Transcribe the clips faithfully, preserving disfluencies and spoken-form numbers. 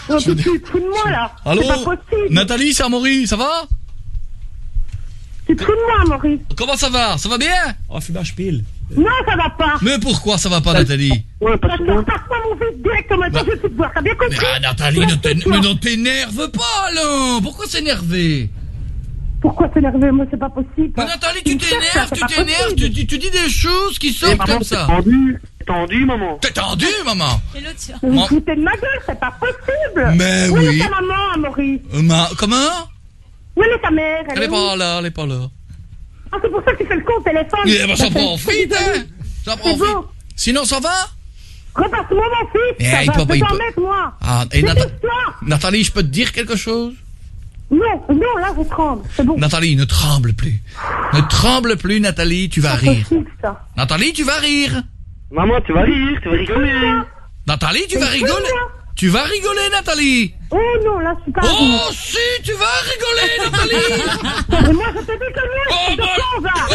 Non, tu te fous de moi, là. Allô? C'est pas possible. Nathalie, c'est Amaury, ça va? Tu te fous de moi, Maurice. Comment ça va? Ça va bien? Oh, fumage pile. Non, ça va pas. Mais pourquoi ça va pas, Nathalie? Ouais, parce que moi. Passe-moi mon fils directement, Bah. je vais tout te voir, t'as bien compris? Mais ah, Nathalie, ne t'énerve, mais ne t'énerve pas, là. Pourquoi s'énerver? Pourquoi t'énerver? Moi, c'est pas possible. Mais Nathalie, tu me cherches, t'énerves, c'est tu pas t'énerves, possible. tu, tu, tu dis des choses qui Eh, sortent maman, comme t'es ça. tendu. T'es tendu, maman. T'es tendu, maman? Et l'autre, tiens. Vous Mon- vous foutez de ma gueule, c'est pas possible. Mais Où oui. est ta maman, Maurice? Euh, ma... Comment? Où est ta mère? Elle est où? pas là, elle est pas là. Ah, c'est pour ça que tu fais le con au téléphone. Eh ben, j'en Bah, profite, c'est- hein. J'en C'est profite. beau. Sinon, ça va? Repasse-moi mon fils. Eh, ça il va, peut je pas, vais il t'en peut- mettre, moi. Ah, et Nata- Dépêche-toi. Nathalie, je peux te dire quelque chose? Non, non, là, je tremble. C'est bon. Nathalie, ne tremble plus. Ne tremble plus, Nathalie, tu vas C'est rire. possible, ça. Nathalie, tu vas rire. Maman, tu vas rire, tu vas rigoler. Nathalie, tu vas Mais rigoler. fais-moi. Tu vas rigoler, Nathalie. Oh non, là, je suis pas Oh, si, tu vas rigoler, Nathalie. Mais moi, je te dis que non, Oh, je te bah, con, va.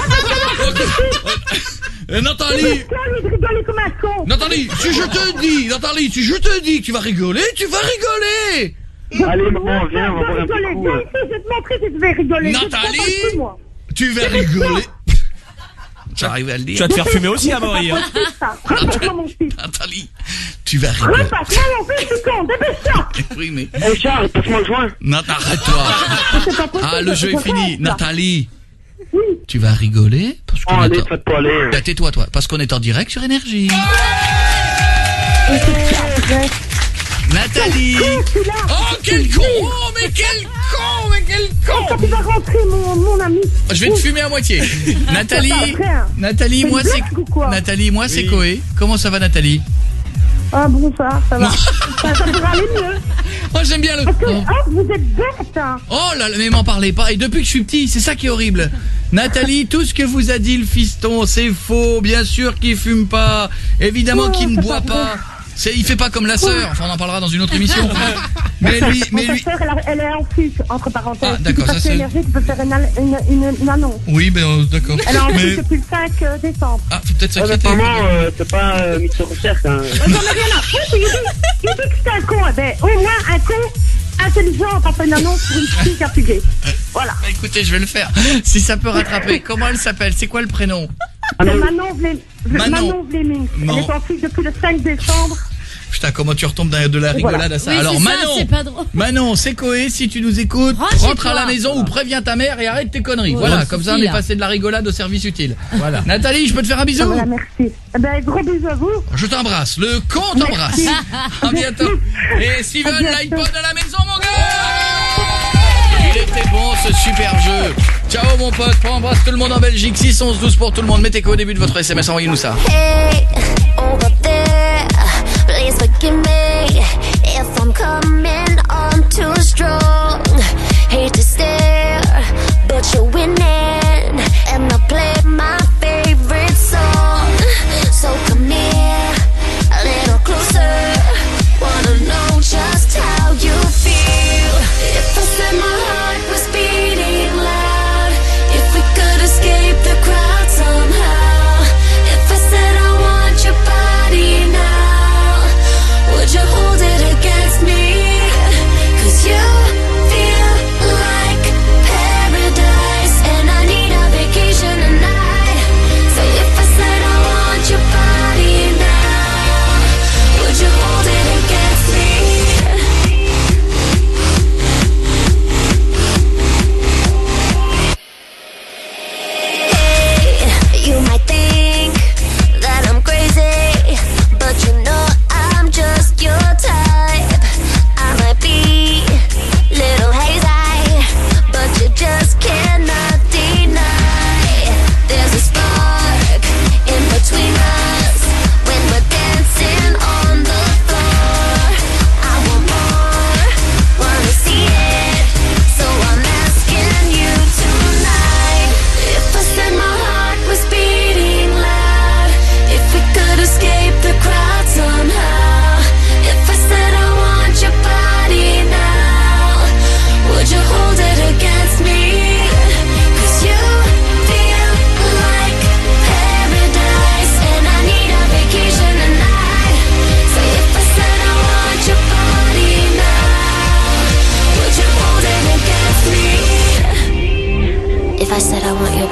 Et Nathalie, C'est lui de rigoler comme un con. Nathalie, si je te dis, Nathalie, si je te dis que tu vas rigoler, tu vas rigoler. Allez, maman, viens, on va Je boire un vais rigoler. petit coup. Viens euh. ici, je vais te montrer si tu vas rigoler. Je te Nathalie. prends pas le cul, moi. Tu vas rigoler. J'arrive à le Tu dire. vas te faire fumer aussi, Amaury. Hein. C'est ça. Repasse-moi mon fils. Nathalie, tu vas rigoler. Repasse-moi mon fils, tu con. Dépêche-toi. Oui, mais... Eh, Charles, passe-moi le joint. Nathalie, arrête-toi. C'est pas possible. Ah, le jeu est Je fini. reste, là. Nathalie, Oui. tu vas rigoler parce Oh, qu'on allez, est en... faites pas aller. Bah, tais-toi, toi, parce qu'on est en direct sur Énergie. Nathalie. Celui-là. Oh, quel con. Oh, mais quel con, mais quel Quand con. tu vas rentrer, mon, mon ami. Je vais te fumer à moitié. Nathalie, C'est pas vrai. Nathalie, C'est moi une c'est blague ou quoi Nathalie, moi c'est Koé. Comment ça va, Nathalie? Ah bon, ça, ça va. ça, ça pourrait aller mieux. Oh, j'aime bien le. Parce que, Oh. ah, vous êtes bête, hein. Oh là là, mais m'en parlez pas. Et depuis que je suis petit, c'est ça qui est horrible. Nathalie, tout ce que vous a dit le fiston, c'est faux. Bien sûr qu'il fume pas. Évidemment Oh, qu'il ne c'est boit pas pas. vrai. C'est, il fait pas comme la sœur. Enfin, on en parlera dans une autre émission. Mais lui, mais Mon lui. sœur, elle, a- elle est en fils, entre parenthèses. Ah, Si d'accord, tu ça, passes c'est- l'énergie, tu peux faire une, al- une, une, une annonce. Oui, ben euh, d'accord. Elle est en Mais fils depuis le cinq euh, décembre. ah, faut peut-être Ouais, mais s'inquiéter. maman, euh, c'est pas euh, Mister Recherche, hein. J'en ai rien à foutre, il dit, il dit que c'est un con. Eh ben, au moins, un con intelligent quand fait une annonce pour une fille qui a fugué. Voilà. Bah, écoutez, je vais le faire. Si ça peut rattraper. Comment elle s'appelle? C'est quoi le prénom? C'est Manon Vlé- Manon. Manon Vléming. Non. Elle est en fils depuis le cinq décembre. Putain, comment tu retombes dans de la rigolade à ça? Oui, Alors, c'est ça, Manon. c'est pas drôle. Manon, c'est Koé, si tu nous écoutes, Rentre chez rentre à toi. la maison ou préviens ta mère et arrête tes conneries. Ouais, voilà, ça comme ça on suffit, est là. passé de la rigolade au service utile. Voilà. Nathalie, je peux te faire un bisou? Voilà, merci. Eh ben, gros bisous à vous. Je t'embrasse. Le con t'embrasse. Merci. À bientôt. Et Steven, À bientôt. l'iPod à la maison, mon gars! Il était bon ce super jeu. Ciao mon pote, on embrasse tout le monde en Belgique. six onze douze pour tout le monde. Mettez qu'au début de votre S M S, envoyez-nous ça. Hey, over there, please forgive me if I'm coming on too strong. Hate to stare, but you're winning, and I play my favorite song. So come here, a little closer. Wanna know just how you feel. If I said my heart was beating loud, if we could escape the crowd somehow. If I said I want your body now, would you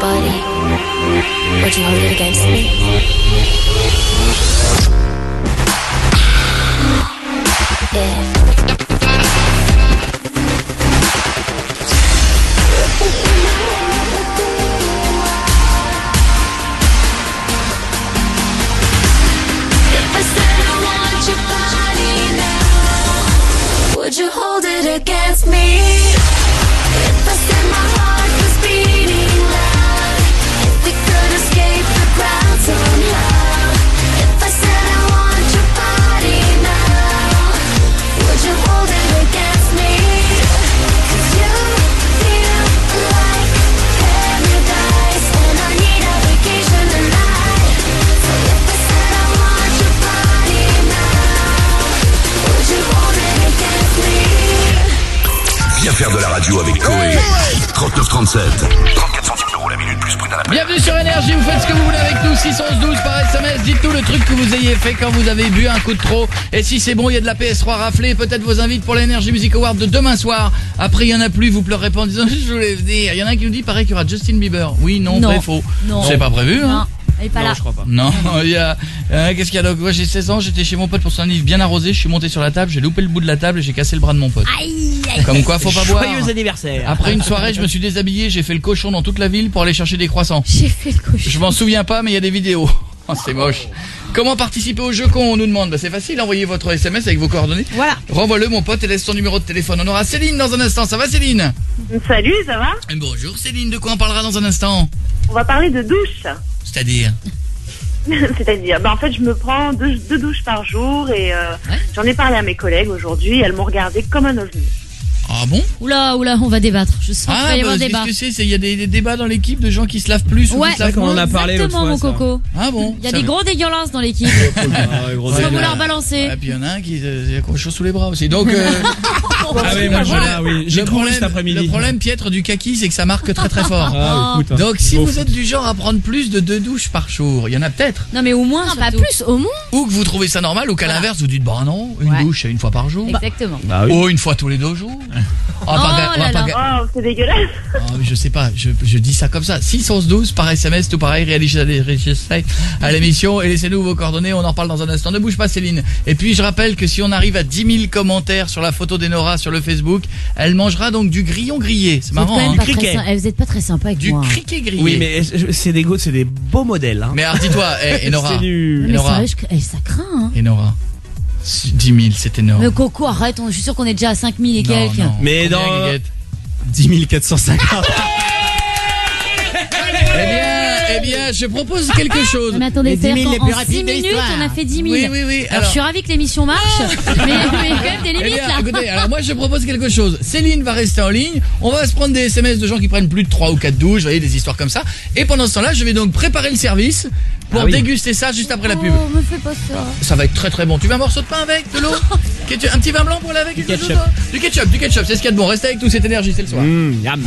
body, would you hold it against me? Yeah. Would you hold it against me? If I said my heart was beating loud, if we could escape the crowd somehow, if I said I want your body now, would you hold it against me? 'Cause you feel like paradise, and I need a vacation tonight. So if I said I want your body now, would you hold it against me? Viens faire de la radio avec Coé. trente-neuf trente-sept. trente-quatre centimes d'euros la minute plus prix d'un appel. Bienvenue sur Énergie, vous faites ce que vous voulez avec nous, six onze douze par S M S, dites-nous le truc que vous ayez fait quand vous avez bu un coup de trop. Et si c'est bon, il y a de la P S trois raflée, peut-être vos invites pour l'Energy Music Award de demain soir. Après, il y en a plus, vous pleurez pas en disant je voulais venir. Il y en a un qui nous dit, pareil qu'il y aura Justin Bieber. Oui, non, Non. vrai, faux. Non. C'est pas prévu, hein? Non, elle est pas Non, là. je crois pas. Non, il y a, euh, qu'est-ce qu'il y a donc? Moi, j'ai seize ans, j'étais chez mon pote pour son anniversaire bien arrosé, je suis monté sur la table, j'ai loupé le bout de la table et j'ai cassé le bras de mon pote. Aïe, aïe. Comme quoi, faut pas boire. Joyeux anniversaire. Après une soirée, je me suis déshabillé, j'ai fait le cochon dans toute la ville pour aller chercher des croissants. J'ai fait le cochon. Je m'en souviens pas, mais il y a des vidéos. Oh, c'est moche. Comment participer au jeu qu'on nous demande? Bah, c'est facile, envoyez votre S M S avec vos coordonnées. Voilà. Renvoie-le, mon pote, et laisse ton numéro de téléphone. On aura Céline dans un instant. Ça va, Céline? Salut, ça va? Bonjour, Céline. De quoi on parlera dans un instant? On va parler de douche. C'est-à-dire? C'est-à-dire, bah en fait, je me prends deux, deux douches par jour et euh, Ouais. j'en ai parlé à mes collègues aujourd'hui. Elles m'ont regardé comme un ovni. Ah bon? Oula, oula, on va débattre. Je sens qu'il Ah, va y bah, avoir qu'est-ce débat. que c'est? C'est- Il y a des, des débats dans l'équipe de gens qui se lavent plus ou Ouais, qui se lavent qu'on en moins. a parlé l'autre exactement, fois, mon ça. coco. Ah bon? Il y a Ça des va. gros dégueulasses dans l'équipe. Ah, gros Faut délire. vouloir balancer. Et puis il y en a un qui euh, il a quelque chose sous les bras aussi. Donc, euh, Ah oui, moi je là, oui. J'ai le couru problème, cet après-midi. le problème piètre du kaki, c'est que ça marque très très fort. Ah, écoute, hein. Donc si Bon. vous êtes du genre à prendre plus de deux douches par jour, il y en a peut-être. Non, mais au moins, Pas surtout. plus, au moins. Ou que vous trouvez ça normal, ou qu'à Voilà. l'inverse vous dites bah non, une Ouais. douche une fois par jour. Exactement. Bah oui. Oh, une fois tous les deux jours. On va Oh pas ga- on va là pas là. ga- Oh, c'est dégueulasse. Oh, mais je sais pas, je, je dis ça comme ça. six onze douze par S M S, tout pareil, réalisez à l'émission et laissez-nous vos coordonnées, on en parle dans un instant. Ne bouge pas, Céline. Et puis je rappelle que si on arrive à dix mille commentaires sur la photo d'Enora sur le Facebook, elle mangera donc du grillon grillé. C'est Vous êtes marrant, quand même hein. pas Du très criquet. sy- eh, vous êtes pas très sympa avec Du moi. criquet grillé. Oui, mais je- c'est des go- c'est des beaux modèles. Hein. Mais alors dis-toi, eh, Enora. C'est du- Mais Enora. sérieux, je- eh, ça craint, hein. Enora. dix mille, c'est énorme. Mais Coco, arrête, on- je suis sûr qu'on est déjà à cinq mille et Non, quelques. non. Mais Combien, dans- Guiguette dix mille quatre cent cinquante. Eh bien, eh bien, je propose quelque chose. Mais attendez, Les dix c'est-à-dire mille les qu'en plus en rapides six de minutes, l'histoire. on a fait dix mille. Oui, oui, oui. Alors, je suis ravie que l'émission marche, mais, mais quand même des Eh limites bien, là. écoutez, alors moi je propose quelque chose. Céline va rester en ligne. On va se prendre des S M S de gens qui prennent plus de trois ou quatre douches, vous voyez, des histoires comme ça. Et pendant ce temps-là, je vais donc préparer le service pour Ah oui. déguster ça juste après la pub. Oh, me fais pas ça. Ça va être très très bon. Tu veux un morceau de pain avec, de l'eau, Ketchup- un petit vin blanc pour aller avec quelque chose, ketchup. toi Du ketchup, du ketchup, c'est ce qu'il y a de bon. Restez avec nous, cette énergie, c'est le soir. Mmh, yam.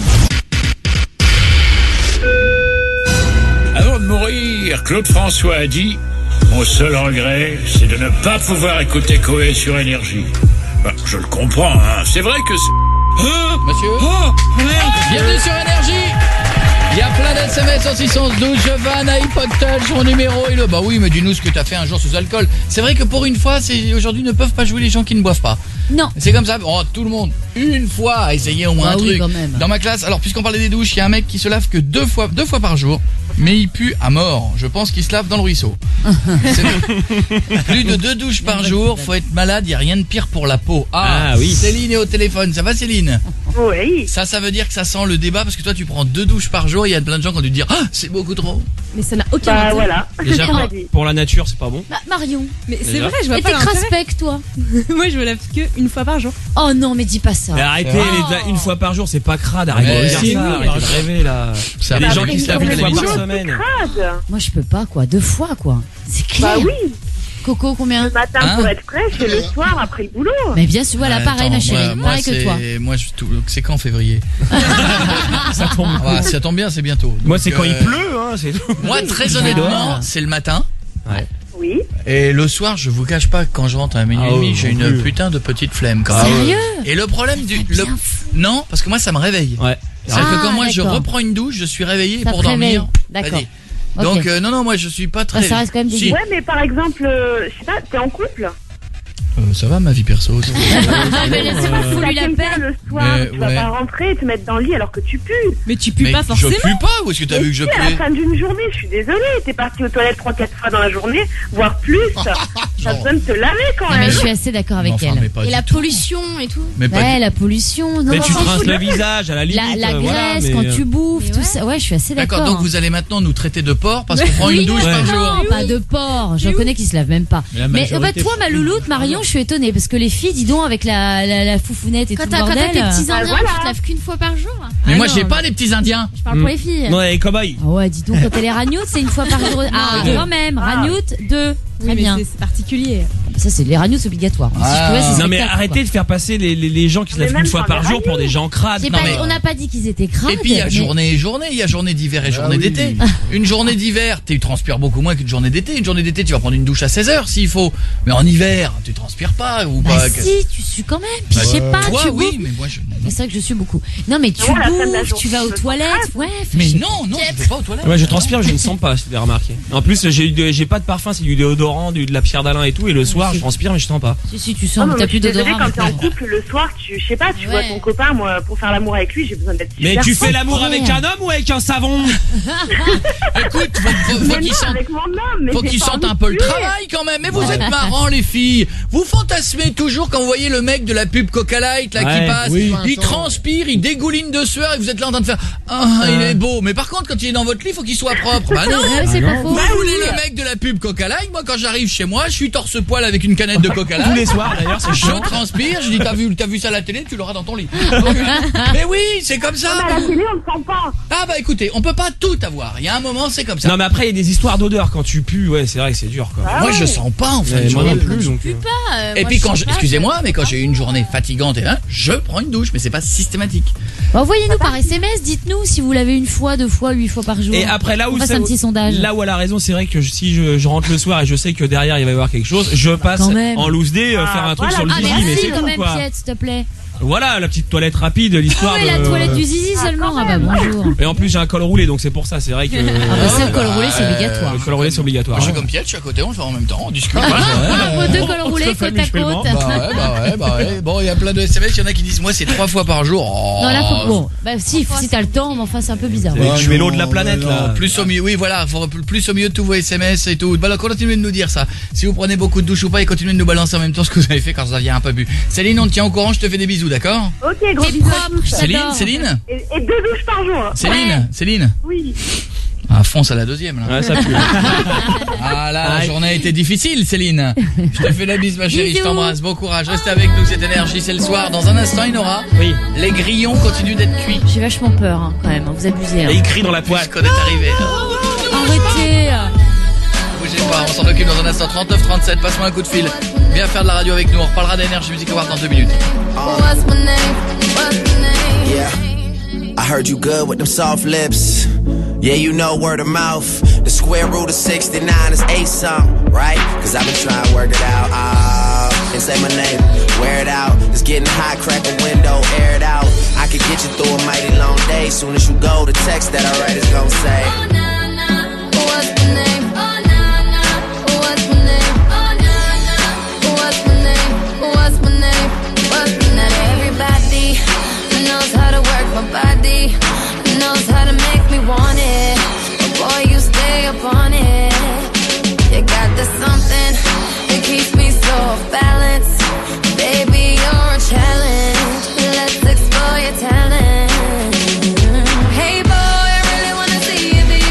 Avant de mourir, Claude François a dit « Mon seul regret, c'est de ne pas pouvoir écouter Coé sur Énergie. » Ben, je le comprends, hein. C'est vrai que c'est... Ah Monsieur Oh, merde. Bienvenue sur Énergie. Il y a plein d'S M S en six onze douze. Jovan, iPod Touch, mon numéro est le... Bah oui, mais dis-nous ce que t'as fait un jour sous alcool. C'est vrai que pour une fois, c'est aujourd'hui ne peuvent pas jouer les gens qui ne boivent pas. Non. C'est comme ça. Oh, tout le monde, une fois, a essayé au moins Bah un oui, truc. quand même. Dans ma classe, alors puisqu'on parlait des douches, il y a un mec qui se lave que deux fois, deux fois par jour, mais il pue à mort. Je pense qu'il se lave dans le ruisseau. C'est- Plus de deux douches par jour, faut être malade, il y a rien de pire pour la peau. Ah, Ah oui. Céline est au téléphone. Ça va, Céline? Oui. Ça, ça veut dire que ça sent le débat parce que toi, tu prends deux douches par jour. Il y a plein de gens qui ont dû te dire, ah, c'est beaucoup trop. Mais ça n'a aucun Bah intérêt. voilà. Déjà, On pour, l'a dit. pour la nature, c'est pas bon. Bah, Marion. Mais c'est Déjà. vrai, je vois Et pas t'es l'intérêt. crasse-pec, toi. Moi, je me lave que une fois par jour. Oh non, mais dis pas ça. Mais arrêtez, Oh. les- une fois par jour, c'est pas crade. Arrêtez Mais de dire si, ça. oui, Arrêtez de rêver là. Ça Il y a va. des gens qui se lavent une fois par semaine. Crade. Moi, je peux pas, quoi. Deux fois, quoi. C'est clair. Bah oui. Coco, combien? Le matin Hein pour être fraîche et le soir après le boulot. Mais bien sûr, voilà, Euh, pareil, attends, ma chérie. moi- moi, pareil que c'est- toi. Moi, je, tout- c'est quand, février? Ça tombe. Ah, ça tombe bien, c'est bientôt. Moi, Donc, c'est quand il euh, pleut, hein, c'est tout. Moi, très Je vais honnêtement, dehors. c'est le matin. Oui. Et le soir, je vous cache pas que quand je rentre à minuit Ah et demi, oui, j'ai non une plus. putain de petite flemme quand même. Sérieux? Et le problème du... Le... bien fou. Non, parce que moi ça me réveille. Ouais. C'est-à-dire Ah, que quand moi je d'accord. reprends une douche, je suis réveillé Ça pour te réveille. dormir. D'accord. Vas-y. Ok. Donc euh, non, non, moi je suis pas très... Bah, ça reste quand même Si. des- Ouais, mais par exemple, euh, je sais pas, t'es en couple? Euh, ça va ma vie perso ça. Ah, mais laissez-moi Tu foutre as lui la quelqu'un paix. le soir, Mais, tu vas ouais. pas rentrer et te mettre dans le lit alors que tu pues. Mais tu pues Mais pas je forcément. pue pas, ou est-ce que t'as Mais vu que je si, à la puais? fin d'une journée, je suis désolée, t'es parti aux toilettes trois quatre fois dans la journée, voire plus. T'as Genre. besoin de te laver quand Non, mais même. je suis assez d'accord avec Enfin, elle. mais pas Et du la tout. pollution et tout. Mais pas Ouais, du- la pollution. Non, Mais tu non, te rinces non, le visage à la limite. La, la euh, voilà, graisse mais, quand euh, tu bouffes, Mais tout ouais. ça. Ouais, je suis assez d'accord. D'accord, donc vous allez maintenant nous traiter de porc parce qu'on prend une douche Ouais. par jour. Non, pas de porc. Je connais qui se lave même pas. Mais la Mais majorité bah, toi, ma prend une louloute, douche. Marion, je suis étonnée parce que les filles, dis donc, avec la, la, la foufounette et Quand tout t'as le quand bordel. t'as tes petits Ah, indiens, voilà. tu te laves qu'une fois par jour. Mais Ah moi non, j'ai non. pas les petits indiens. Je parle pour les filles. Non, les cow-boys. Ah ouais, dis donc, quand elle est ragnoute, c'est une fois par jour. Ah, deux. quand même, Ah. ragnoute, deux. Oui, Très mais bien. c'est- c'est particulier. Ça, c'est les ragnoutes obligatoires. Si Ah. je pouvais, c'est Non mais spectacle, arrêtez quoi. de faire passer les, les, les gens qui se Mais lèvent même une fois quand par les jour pour des gens crades. J'ai Non, pas- mais- On n'a pas dit qu'ils étaient crades. Et puis il y a mais- journée et journée, il y a journée d'hiver et journée oui. d'été. Une journée d'hiver, tu transpires beaucoup moins qu'une journée d'été. Une journée d'été, tu vas prendre une douche à seize heures s'il faut. Mais en hiver, tu transpires pas ou Bah pas. que- si, tu sues quand même. Puis Bah, je sais pas, toi tu oui, bouffes. mais moi je. Mais c'est vrai que je suis beaucoup. Non, mais tu Ouais, à la fin de la bouffes, tu journée, vas aux tu te toilettes. sens Ouais, Mais je- non, non, tu peux pas aux toilettes. Ouais, je transpire, je ne sens pas, si vous avez remarqué. En plus, j'ai eu de- j'ai pas de parfum, c'est du déodorant, du, de la pierre d'Alain et tout, et le soir, je transpire, mais je sens pas. Si, si, tu Non, sens, non, mais mais t'as je suis plus désolée, d'odorat. quand t'es en maintenant. couple le soir, tu, je sais pas, tu Ouais. vois ton copain, moi, pour faire l'amour avec lui, j'ai besoin d'être Mais super tu propre. fais l'amour avec un homme ou avec un savon? Écoute, faut, faut, faut Mais qu'ils non, sentent. avec mon homme, mais Faut j'ai qu'ils pas sentent envie un peu de le tuer. travail quand même. Mais vous êtes marrants les filles. Vous fantasmez toujours quand vous voyez le mec de la pub Coca Light là Ouais, qui passe. oui. Il transpire, il dégouline de sueur et vous êtes là en train de faire ah il est beau. Mais par contre quand il est dans votre lit, faut qu'il soit propre. Bah non. Ouais, c'est pas faux. Vous voulez le mec de la pub Coca Light? Moi quand j'arrive chez moi, je suis torse poil avec une canette de Coca Tous les Light. soirs d'ailleurs, c'est Je chiant. transpire, je dis t'as vu t'as vu ça à la télé, tu l'auras dans ton lit. Donc, mais oui, c'est comme ça. Mais à la télé, on ne sent pas. Ah bah écoutez, on peut pas tout avoir. Il y a un moment, c'est comme ça. Non mais après il y a des histoires d'odeur quand tu pues, ouais c'est vrai que c'est dur quoi. Ah Moi je ouais. sens pas en fait. Ouais, moi non plus donc. euh. Euh, Et moi, puis je quand sens je, pas, excusez-moi, je- mais quand j'ai eu une journée fatigante et hein, je prends une douche, mais c'est pas systématique. Bah, envoyez-nous par S M S, dites-nous si vous l'avez une fois, deux fois, huit fois par jour. Et après là où On fasse ça- un petit sondage. là où elle a raison, c'est vrai que je- si je, je rentre le soir et je sais que derrière il va y avoir quelque chose, je passe Quand même. en loose day euh, Ah, faire un truc voilà. sur le Ah, zizi, merci mais c'est quand tout même, quoi. Piette, s'il te plaît. Voilà la petite toilette rapide, Ah l'histoire ouais, de. la toilette du zizi seulement. Ah bah bonjour. Et en plus j'ai un col roulé donc c'est pour ça, c'est vrai que. Ah bah c'est le col bah, roulé, c'est euh, obligatoire. Le col roulé c'est obligatoire. Moi je suis comme Piet, je suis à côté, on le fait en même temps, on discute. Vos deux cols roulés se fait côte à mutuellement. côte. Bah ouais, bah ouais, bah ouais. Bon, il y a plein de S M S, il y en a qui disent moi c'est trois fois par jour. Oh. Non là faut bon. Bah si, si t'as le temps, mais enfin c'est un peu bizarre. Ouais. Tu es l'eau de la planète, là. Plus au milieu, oui voilà, faut plus au milieu de tous vos S M S et tout. Bah alors, continuez de nous dire ça. Si vous prenez beaucoup de douches ou pas et continuez de nous balancer en même temps ce que vous avez fait quand vous aviez un peu bu. Céline, on te tient au courant, je te fais des bisous, d'accord? Ok, gros T'es bisous à propre, tous. je Céline, t'adore. Céline, Et, et deux douches par jour. Céline, Céline. Oui. Ah, fonce à la deuxième là. Ouais, ça pue. Ah là, la Aïe. journée a été difficile, Céline. Je te fais la bise, ma chérie, je Bisous. t'embrasse. Bon courage, restez avec nous, cette énergie, c'est le soir. Dans un instant, il y en aura. Oui. Les grillons continuent d'être cuits. J'ai vachement peur hein, quand même, hein, vous abusez. Et Hein. il crie dans la poêle. Puisqu'on est arrivé. Arrêtez. Bougez pas, on s'en occupe dans un instant. trente-neuf trente-sept, passe-moi un coup de fil. Viens faire de la radio avec nous, on reparlera d'énergie Music Award dans deux minutes. What's my name? What's my name? Yeah, I heard you good with them soft lips. Yeah, you know word of mouth. The square root of sixty-nine is eight something, right? Cause I've been trying to work it out. Ah, and say my name, wear it out. It's getting hot, crack a window, air it out. I could get you through a mighty long day. Soon as you go, the text that I write is gonna say. Oh, nah, nah. What's my name? Oh, nah, nah. What's my name? Oh, nah, nah. What's my name? What's my name? What's my name? Not everybody knows how to work my body, knows how to make me want it. But boy, you stay up on it. You got the something that keeps me so off balance. Baby, you're a challenge. Let's explore your talent. Hey boy, I really wanna see if you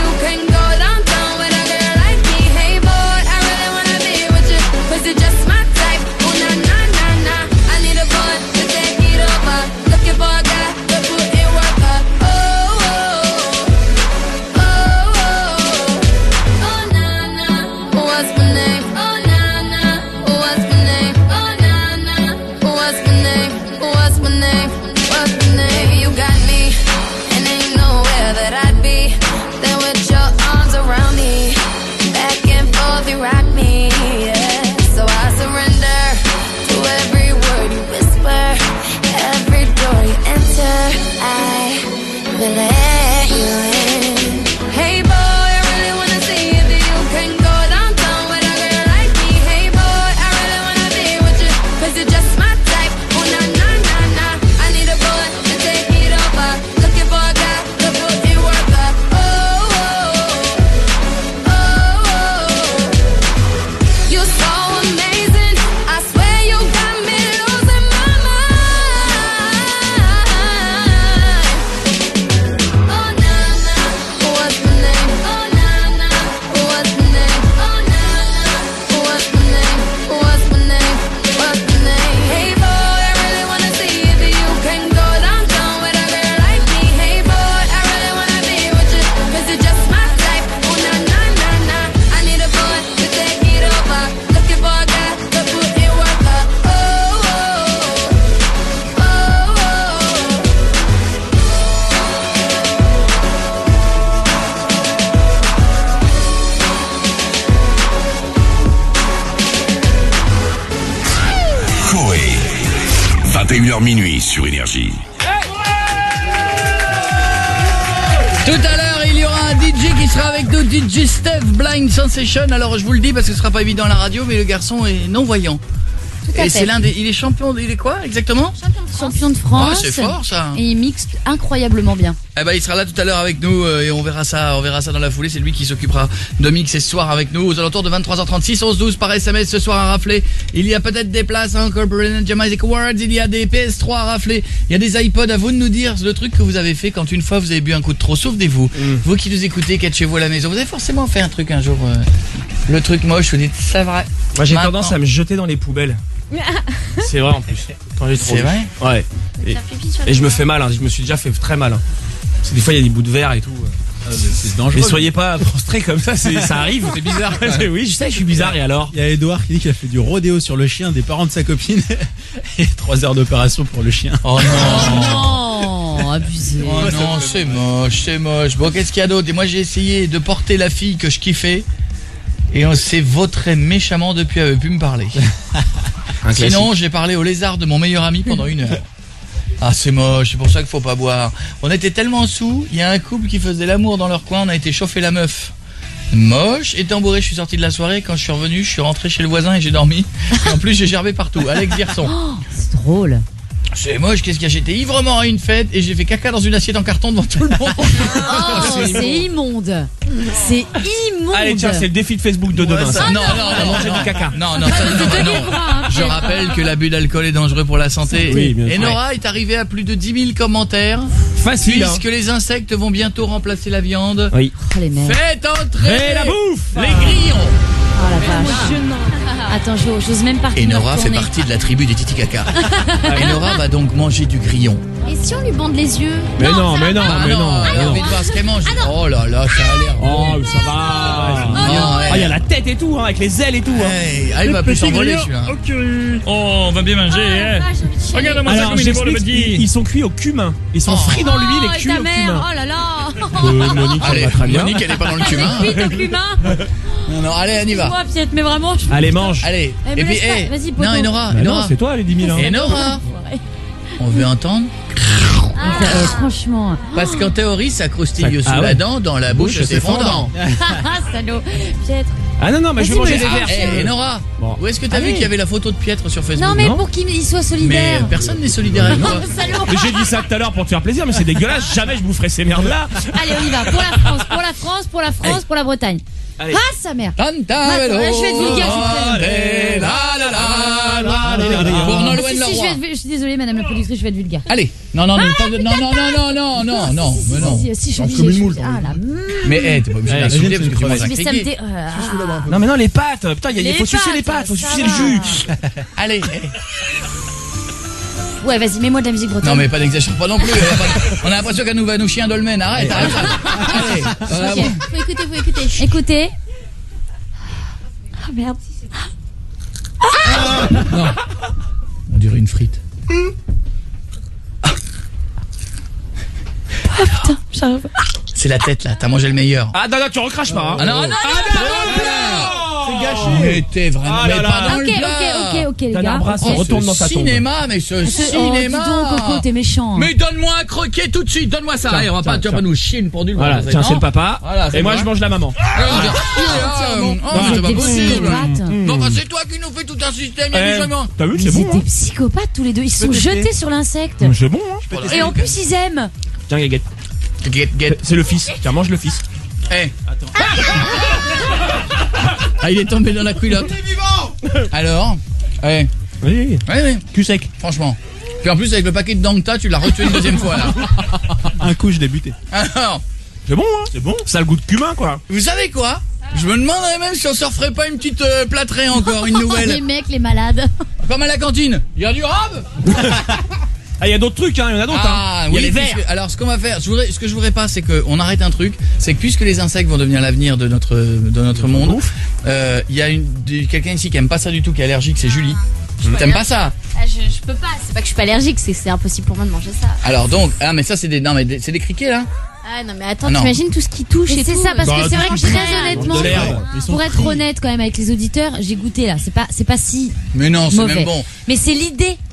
vingt et une heures minuit sur Énergie. Tout à l'heure, il y aura un D J qui sera avec nous, D J Steph Blind Sensation. Alors je vous le dis parce que ce sera pas évident à la radio, mais le garçon est non-voyant. à Et fait. c'est l'un des... Il est champion, il est quoi exactement? Champion de France. Ah, c'est fort ça. Et il mixe incroyablement bien. Eh ben, il sera là tout à l'heure avec nous euh, et on verra ça, on verra ça dans la foulée. C'est lui qui s'occupera de mixer ce soir avec nous aux alentours de vingt-trois heures trente-six, onze douze par S M S ce soir à rafler. Il y a peut-être des places à Corporate Jamaica Awards, il y a des P S trois à rafler, il y a des iPods. À vous de nous dire le truc que vous avez fait quand une fois vous avez bu un coup de trop. Souvenez-vous, mm. vous qui nous écoutez, qui êtes chez vous à la maison, vous avez forcément fait un truc un jour, euh, le truc moche, vous dites c'est vrai. Moi j'ai Maintenant. tendance à me jeter dans les poubelles. C'est vrai en plus. Quand j'ai trop C'est bu. vrai. Ouais. Et, et je me fais mal, hein. Je me suis déjà fait très mal. Hein. Parce que des fois il y a des bouts de verre et tout. Ah, c'est dangereux. Mais soyez pas prostrés comme ça, c'est, ça arrive. C'est bizarre. Oui, je sais, je suis bizarre. Et alors? Il y a Edouard qui dit qu'il a fait du rodéo sur le chien des parents de sa copine et trois heures d'opération pour le chien. Oh non. Non, abusé. Oh non, c'est moche, c'est moche. Bon, qu'est-ce qu'il y a d'autre? Et moi j'ai essayé de porter la fille que je kiffais et on s'est vautré méchamment depuis, elle veut plus me parler. Sinon, j'ai parlé au lézard de mon meilleur ami pendant une heure. Ah, c'est moche, c'est pour ça qu'il faut pas boire. On était tellement sous, il y a un couple qui faisait l'amour dans leur coin, on a été chauffer la meuf. Moche, étant bourré, je suis sorti de la soirée, quand je suis revenu, je suis rentré chez le voisin et j'ai dormi. Et en plus, j'ai gerbé partout. Alex Vierson. Oh, c'est drôle. C'est moche, qu'est-ce qu'il y a? J'étais ivrement à une fête et j'ai fait caca dans une assiette en carton devant tout le monde. Oh, c'est immonde. C'est immonde. Allez, tiens, c'est le défi de Facebook de demain. Ouais, ça, ça. non, non, On va non, manger non, du caca. Non, non, ça, non, non, non. Je rappelle que l'abus d'alcool est dangereux pour la santé. Oui, bien sûr. Et Nora est arrivée à plus de dix mille commentaires. Facile. Puisque Hein. les insectes vont bientôt remplacer la viande. Oui. Oh, les mecs. Faites entrer Et la bouffe. les grillons. Oh la vache. Attends, j'ose j'ose même pas. Et Nora fait retourner. partie de la tribu des Titicaca. Et Nora va donc manger du grillon. Et si on lui bande les yeux? Mais non, mais non, Ah mais non, non. elle mais a non. envie de voir ce qu'elle mange. Oh là là, ça a l'air. Oh, ça va. Non, Ah, il y a la tête et tout, hein, avec les ailes et tout. Hein. Hey, ah, il va plus s'envoler celui-là. Oh, on va bien manger, hein. Regarde-moi ça Alors, comme il est beau le j'explique, petit. ils, ils sont cuits au cumin. Ils sont frits dans l'huile Oh, et et cuits ta au mère. cumin. Oh là là. Euh, Monique, ça Allez, va très bien. Monique, elle est pas dans le cumin. Cuite au cumin. Non, non, allez, on y va. Moi, Piette, mais vraiment. Je... Allez, mange. Allez, Eh, me et puis, laisse pas. hey, Vas-y, poto. non, et Nora, Bah et non, Nora, c'est toi les dix mille. Hein. et Nora, on veut entendre. Eh, franchement. Parce qu'en théorie, ça croustille Ça- sous ah la ouais. dent, dans la bouche, Bouche, c'est c'est fondant. Ah, salaud. Piètre. Ah non, non, mais je vais Vas-y, manger me des laisse verres. pas. Eh, et Nora, Bon. où est-ce que t'as vu Allez. qu'il y avait la photo de Pietre sur Facebook? Non, mais non pour qu'il soit Mais solidaire. personne n'est solidaire avec toi. Salaud. Mais j'ai dit ça tout à l'heure pour te faire plaisir, mais c'est dégueulasse. Jamais je boufferai ces merdes-là. Allez, on y va. Pour la France, pour la France, pour la France, pour la Bretagne. Allez. Ah, sa mère. Tanta Attends, vélo, je vais être vulgaire, je suis allez, la, la, la, la, la, la. Pour Ah, Nolwenn si, si, je, Leroy. vais être- je suis désolée, madame la productrice, je vais être vulgaire. Allez, non, non, non, pas de- non, non, non, non, non, non, non, Si, si, mais non. si, si, je suis Lance obligée, comme je une moule, suis- Ah, la merde. Mais eh, t'es pas obligé Ouais, d'insulter imagine, parce que tu c'est manges un Mais ça me criquet. dé... Ah. Non, mais non, les pâtes. Putain, il y a- il Les faut sucer les pâtes, pâtes, faut ça sucer va. le jus. Allez, eh. Ouais, vas-y, mets-moi de la musique bretonne. Non mais pas d'exagère pas non plus. Elle a pas- On a l'impression qu'elle nous va nous chier un dolmen. Arrête, arrête. Allez, voilà, Ok. bon. Faut écouter, faut écouter. Écoutez. Ah, merde. On dirait une frite. J'arrive. C'est la tête là. T'as mangé le meilleur. Ah, non, non, tu recraches pas. Hein. Ah non, non, non, C'est gâché. mais t'es vraiment Ah là mais là. pas dans Ok, le ok, plat. ok, ok, les T'as gars. un bras, Ok. ça retourne dans Ce ta tombe. cinéma, mais ce Oh, dis cinéma. donc, Coco, t'es méchant. Mais donne-moi un croquet tout de suite. Donne-moi ça. Tiens, Allez, on va tiens, pas, tu vas pas tiens. nous chier une pendule. Voilà, tiens, c'est le papa. Voilà, c'est Et moi, moi. je mange la maman. Oh, Vous c'est êtes pas des possible. psychopathes. Non, bah c'est toi qui nous fais tout un système. Il y a Eh, du jamais. T'as vu, c'est Vous bon. êtes des psychopathes tous les deux. Ils se sont tester. jetés sur l'insecte. Hein. C'est bon, hein. Et en plus, ils aiment. Tiens, Gaguette. Get, get. C'est le fils. Tiens, mange le fils. Eh. Ah, il est tombé dans la culotte. Alors, eh. Oui, oui. Oui, oui, Cul sec. franchement. Puis en plus, avec le paquet de dents que t'as, tu l'as retué une deuxième fois, là. Un coup, je l'ai buté. Alors, C'est bon, hein. C'est bon. Ça a le goût de cumin, quoi. vous savez quoi? Je me demanderais même si on se referait pas une petite euh, plâtrée encore, une Les nouvelle. mecs, les malades. Comme à la cantine. Il y a du rab. Ah, il y a d'autres trucs, hein. Il y en a d'autres, Ah, hein. Il y a oui, les verres. puisque- alors, ce qu'on va faire, je voudrais, ce que je voudrais pas, c'est qu'on arrête un truc, c'est que puisque les insectes vont devenir l'avenir de notre, de notre monde, euh, il y a une, de- quelqu'un ici qui aime pas ça du tout, qui est allergique, c'est Julie. T'aimes pas ça? Ah, je, je peux pas. C'est pas que je suis pas allergique, c'est que c'est impossible pour moi de manger ça. Alors donc, ah mais ça c'est des, non mais des- c'est des criquets là. Ah non, mais attends, Ah, non. t'imagines tout ce qui touche Et et c'est tout. ça, parce Bah, que c'est vrai que tout très ça. honnêtement, De l'herbe. Ils sont pour être frits. honnête quand même avec les auditeurs, j'ai goûté là. C'est pas, c'est pas si Mais non, c'est mauvais. même bon. Mais c'est l'idée.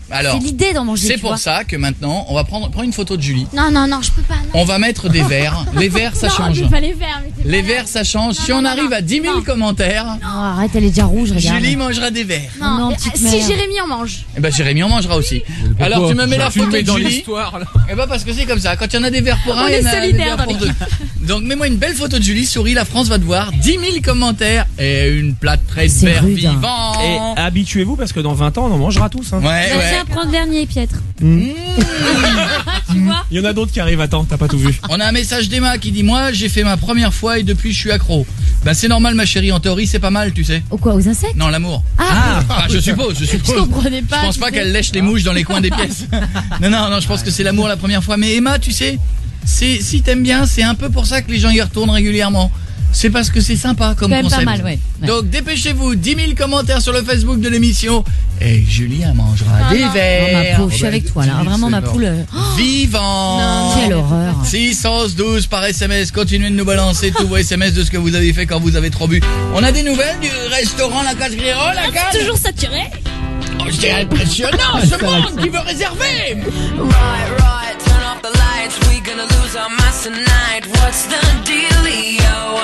Alors, c'est l'idée d'en manger. c'est tu pour vois. ça que maintenant, on va prendre, prendre une photo de Julie. Non, non, non, je peux pas. Non. On va mettre des verres. Les verres, ça non, change. Non, pas les verres. Mais t'es Les malade. verres, ça change. Non, si non, on non, arrive non. à dix mille Non. commentaires, Non, arrête, elle est déjà rouge, regarde. Julie mangera des verres. Non, Non, euh, petite si mère. Jérémy en mange. Eh ben, Jérémy en mangera aussi. Alors, tu me mets la Tu le photo mets de dans Julie. l'histoire, là. Eh ben, parce que c'est comme ça. Quand il y en a des verres pour un, On il y est en a des solidaires verres pour dans deux. Donc, mets-moi une belle photo de Julie. Souris, la France va te voir. dix mille commentaires et une plâtrée de C'est verres rude, hein. vivants. Et habituez-vous parce que dans vingt ans, on en mangera tous. Hein. Ouais, Bah, ouais. tiens, prends le dernier, Pietre. Mmh. Tu vois. Il y en a d'autres qui arrivent. Attends, t'as pas tout vu. On a un message d'Emma qui dit moi j'ai fait ma première fois et depuis je suis accro. Ben c'est normal ma chérie, en théorie c'est pas mal tu sais. Au quoi, aux insectes? Non l'amour. Ah, Ah, je suppose, je je suppose. comprenais pas. Je pense tu pas sais. qu'elle lèche les mouches dans les coins des pièces. Non non non, je pense que c'est l'amour la première fois. Mais Emma tu sais, c'est si t'aimes bien c'est un peu pour ça que les gens y retournent régulièrement. C'est parce que c'est sympa comme Quand même concept. pas mal, ouais. Ouais. Donc dépêchez-vous, dix mille commentaires sur le Facebook de l'émission et Julien mangera Ah des non. verres. Non, ma peau, je suis avec toi là. Vraiment ma poule. euh, Vivant. Non, quelle horreur. six cent douze par S M S, continuez de nous balancer tous vos S M S de ce que vous avez fait quand vous avez trop bu. On a des nouvelles du restaurant La Cage Griot, la cage C'est toujours saturé. Oh, c'est impressionnant ce monde qui veut réserver. Right, right, turn off the lights. We gonna lose our minds tonight. What's the dealio?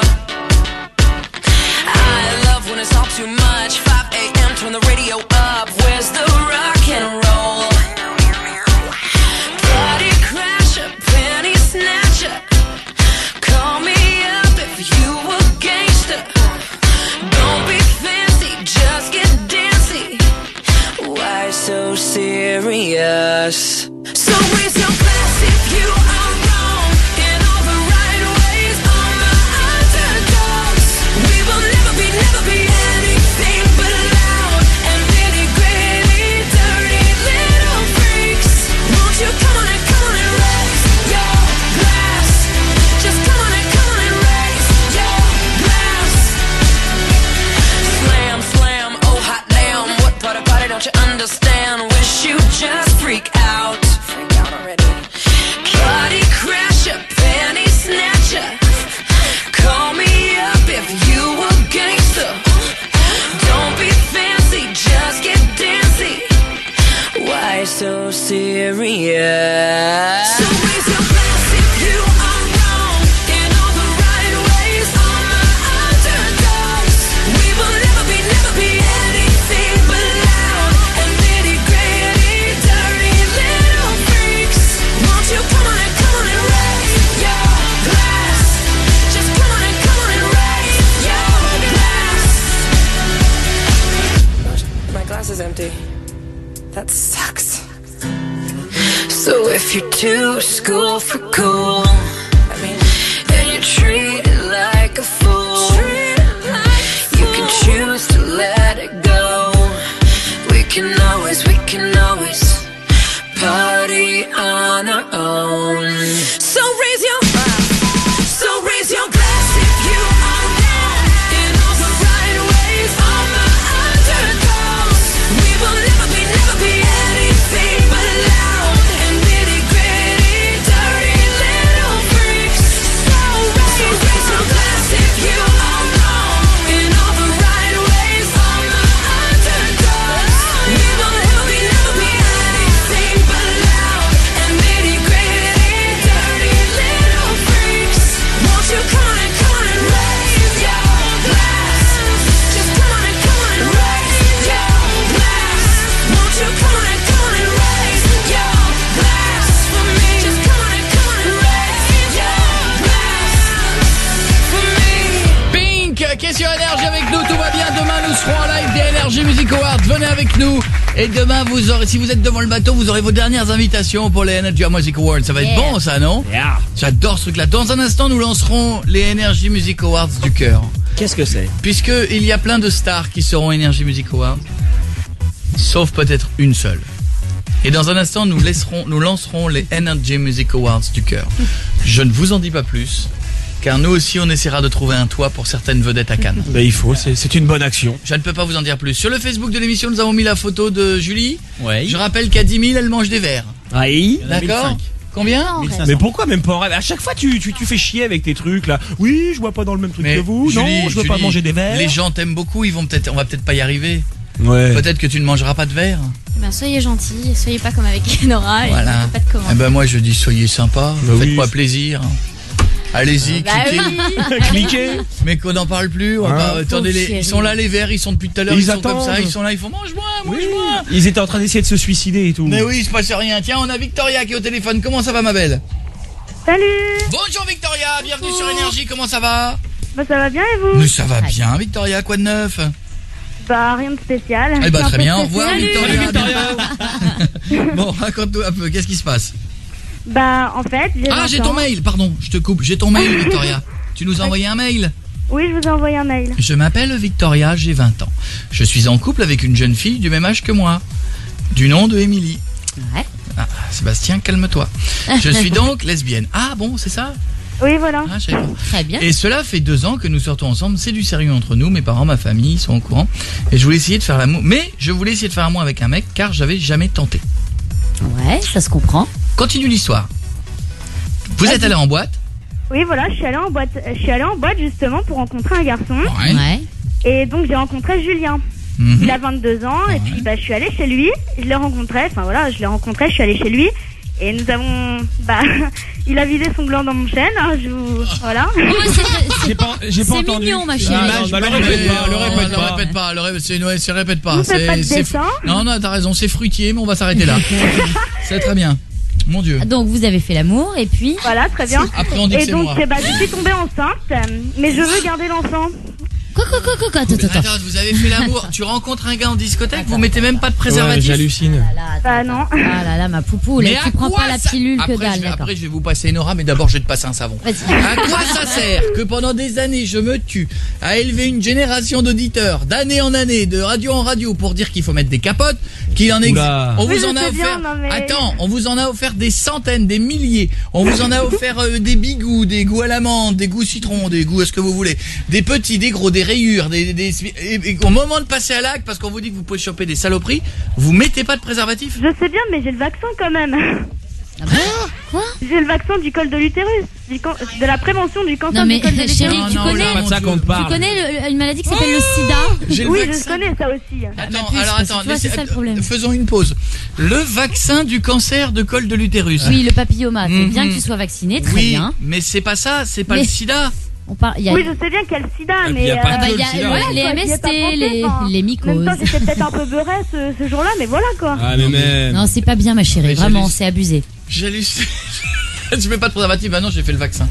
I love when it's all too much. five a.m. turn the radio up. Where's the rock and roll? Party crasher, penny snatcher. Call me up if you a gangster. Don't be fancy, just get dancy. Why so serious? So raise your glass if you are wrong in all the right ways. On the underdogs, we will never be, never be anything but loud and nitty gritty, dirty little freaks. Won't you come on and come on and raise your glass? Just come on and come on and raise your glass. Slam, slam, oh hot damn, what part of party don't you understand? Wish you just freak out. Freak out already. Party crasher, penny snatcher. Call me up if you a gangster. Don't be fancy, just get dancy. Why so serious? So raise your glass if you are wrong in all the right ways. On the underdogs, we will never be, never be anything but loud and nitty gritty, dirty little freaks. Won't you come on and come on and raise your glass? Just come on and come on and raise your glass. My glass is empty. That sucks. So if you're too school for cool, I mean, and you're treated like a fool, you can choose to let it go. We can always, we can always party on our own. So raise your, so raise your glass if you are wrong in all the right ways. On the underdogs, we will never be, never be anything but loud and nitty gritty, dirty little freaks. So raise, so raise your glass if you are wrong in all the right ways. On the underdogs, we will never be, never be anything but loud and nitty gritty, dirty little freaks. Won't you come on and come on and raise your glass? Just come on and come on and raise your glass. Won't you come on and come on and raise your glass for me? Just come on and come on and raise your glass for me. Pink qui est sur Énergie avec nous, tout va bien. Demain nous serons en live des Energy Music Awards. Venez avec nous. Et demain vous aurez, si vous êtes devant le bateau, vous aurez vos dernières invitations pour les Energy Music Awards. Ça va être Yeah. bon ça, non? Yeah. J'adore ce truc-là. Dans un instant, nous lancerons les Energy Music Awards du cœur. Qu'est-ce que c'est? Puisque il y a plein de stars qui seront Energy Music Awards, sauf peut-être une seule. Et dans un instant, nous laisserons, nous lancerons les Energy Music Awards du cœur. Je ne vous en dis pas plus, car nous aussi, on essaiera de trouver un toit pour certaines vedettes à Cannes. Ben, il faut, c'est c'est une bonne action. Je ne peux pas vous en dire plus. Sur le Facebook de l'émission, nous avons mis la photo de Julie. Ouais. Je rappelle qu'à dix mille, elle mange des verres. Oui. D'accord? Combien? Non, reste. Mais pourquoi même pas en rêve? À chaque fois tu, tu, tu fais chier avec tes trucs là. Oui, je vois pas dans le même truc Mais que vous. Julie, non, je veux pas Julie, manger des verres. Les gens t'aiment beaucoup, ils vont peut-être, on va peut-être pas y arriver. Ouais. Peut-être que tu ne mangeras pas de verre. Ben, soyez gentils, soyez pas comme avec Nora. Voilà. Et pas de Eh commentaires. ben moi je dis soyez sympa, Bah oui. faites-moi plaisir. Allez-y, Bah cliquez. oui. Cliquez. Mais qu'on n'en parle plus. On Hein va, attendez, les, Pauvre ils sont là les verts, ils sont depuis tout à l'heure, Ils ils, sont attendent. comme ça, ils sont là, ils font mange-moi, mange-moi. Ils étaient en train d'essayer de se suicider et tout. Mais oui, il se passe rien. Tiens, on a Victoria qui est au téléphone. Comment ça va ma belle? Salut. Bonjour Victoria, bienvenue sur Énergie. Comment ça va? Bah ça va bien et vous? Mais ça va bien Victoria, quoi de neuf? Bah rien de spécial. Eh bah Je suis un très peu bien, au stressée. revoir Victoria. Bon, raconte-nous un peu, qu'est-ce qui se passe? Bah en fait, j'ai Ah, vingt j'ai ton ans. mail, pardon, je te coupe. J'ai ton mail Victoria. Tu nous as envoyé un mail? Oui, je vous ai envoyé un mail. Je m'appelle Victoria, j'ai vingt ans. Je suis en couple avec une jeune fille du même âge que moi, du nom de Émilie. Ouais. Ah, Sébastien, calme-toi. Je suis donc lesbienne. Ah bon, c'est ça? Oui, voilà. Ah, je savais pas. Très bien. Et cela fait deux ans que nous sortons ensemble. C'est du sérieux entre nous. Mes parents, ma famille sont au courant. Et je voulais essayer de faire l'amour. Mais je voulais essayer de faire l'amour avec un mec car j'avais jamais tenté. Ouais, ça se comprend. Continue l'histoire. Vous êtes allé en boîte? Oui, voilà, je suis allée en boîte. Je suis allée en boîte justement pour rencontrer un garçon. Ouais. Ouais. Et donc j'ai rencontré Julien. Mhm. Il a vingt-deux ans et puis bah je suis allée chez lui. Je l'ai rencontré. Enfin voilà, je l'ai rencontré. Je suis allée chez lui et nous avons. Bah, il a vidé son gland dans mon chêne. Hein, je vous... Voilà. Oh, c'est- J'ai pas, j'ai pas C'est entendu. mignon, ma chérie. Ah, non, bah, le répète pas, le répète le pas. répète pas, le répète, c'est, ouais, c'est répète pas. Vous faites C'est- pas de c'est dessin fru- Non, non, t'as raison, c'est fruitier, mais on va s'arrêter là. C'est très bien. Mon Dieu. Donc vous avez fait l'amour et puis. Voilà, très bien. Après, on dit que Et c'est donc moi. eh bah, je suis tombée enceinte, euh, mais je veux garder l'enfant. Quoi, quoi, quoi, quoi, quoi, attends, attends. Attends, vous avez fait l'amour. Tu rencontres un gars en discothèque, vous mettez même pas de Ouais, préservatif. j'hallucine. Bah non. Ah là là, ma poupou, Mais là, à tu prends quoi pas la ça- pilule après, que dalle, je vais, d'accord. après, je vais vous passer Nora, mais d'abord, je vais te passer un savon. Vas-y. À quoi ça sert que pendant des années, je me tue à élever une génération d'auditeurs, d'année en année, de radio en radio, pour dire qu'il faut mettre des capotes, qu'il en existe. Oula. On Oui, vous je en a sais offert. bien, non, mais- Attends, on vous en a offert des centaines, des milliers. On vous en a offert euh, des bigous, des goûts à l'amande, des goûts citron, des goûts à ce que vous voulez, des petits, des gros, des rayures, des, des, et- et au moment de passer à l'acte, parce qu'on vous dit que vous pouvez choper des saloperies, vous mettez pas de préservatif. Je sais bien, mais j'ai le vaccin quand même. Ah bon Quoi? J'ai le vaccin du col de l'utérus, du can- de la prévention du cancer Non, mais, du col de l'utérus. chérie, Non, tu non, connais, là, Pas de ça qu'on te tu parle. connais le- une maladie qui s'appelle le sida? J'ai le Oui, je vaccin. connais ça aussi. Attends, plus, alors parce que attends, tu vois, laissez- c'est ça le problème. faisons une pause. Le vaccin du cancer de col de l'utérus. Oui, le papilloma. C'est Mhm. bien que tu sois vacciné, très Oui, bien. mais c'est pas ça, c'est pas Mais- le sida. On parle, il y a, Oui, je sais bien qu'il y a le sida, puis, mais... y a pas ah bah, il y a que le sida. ouais, Voilà, les quoi, j'y ai M S pas T, pensé, les, enfin, les En même mycoses. temps, j'étais peut-être un peu beurrée ce, ce jour-là, mais voilà quoi. Ah, mais même. Non, c'est pas bien, ma chérie. Mais Vraiment, j'hallucine. c'est abusé. J'hallucine. Je mets pas de préservatif, bah non, j'ai fait le vaccin.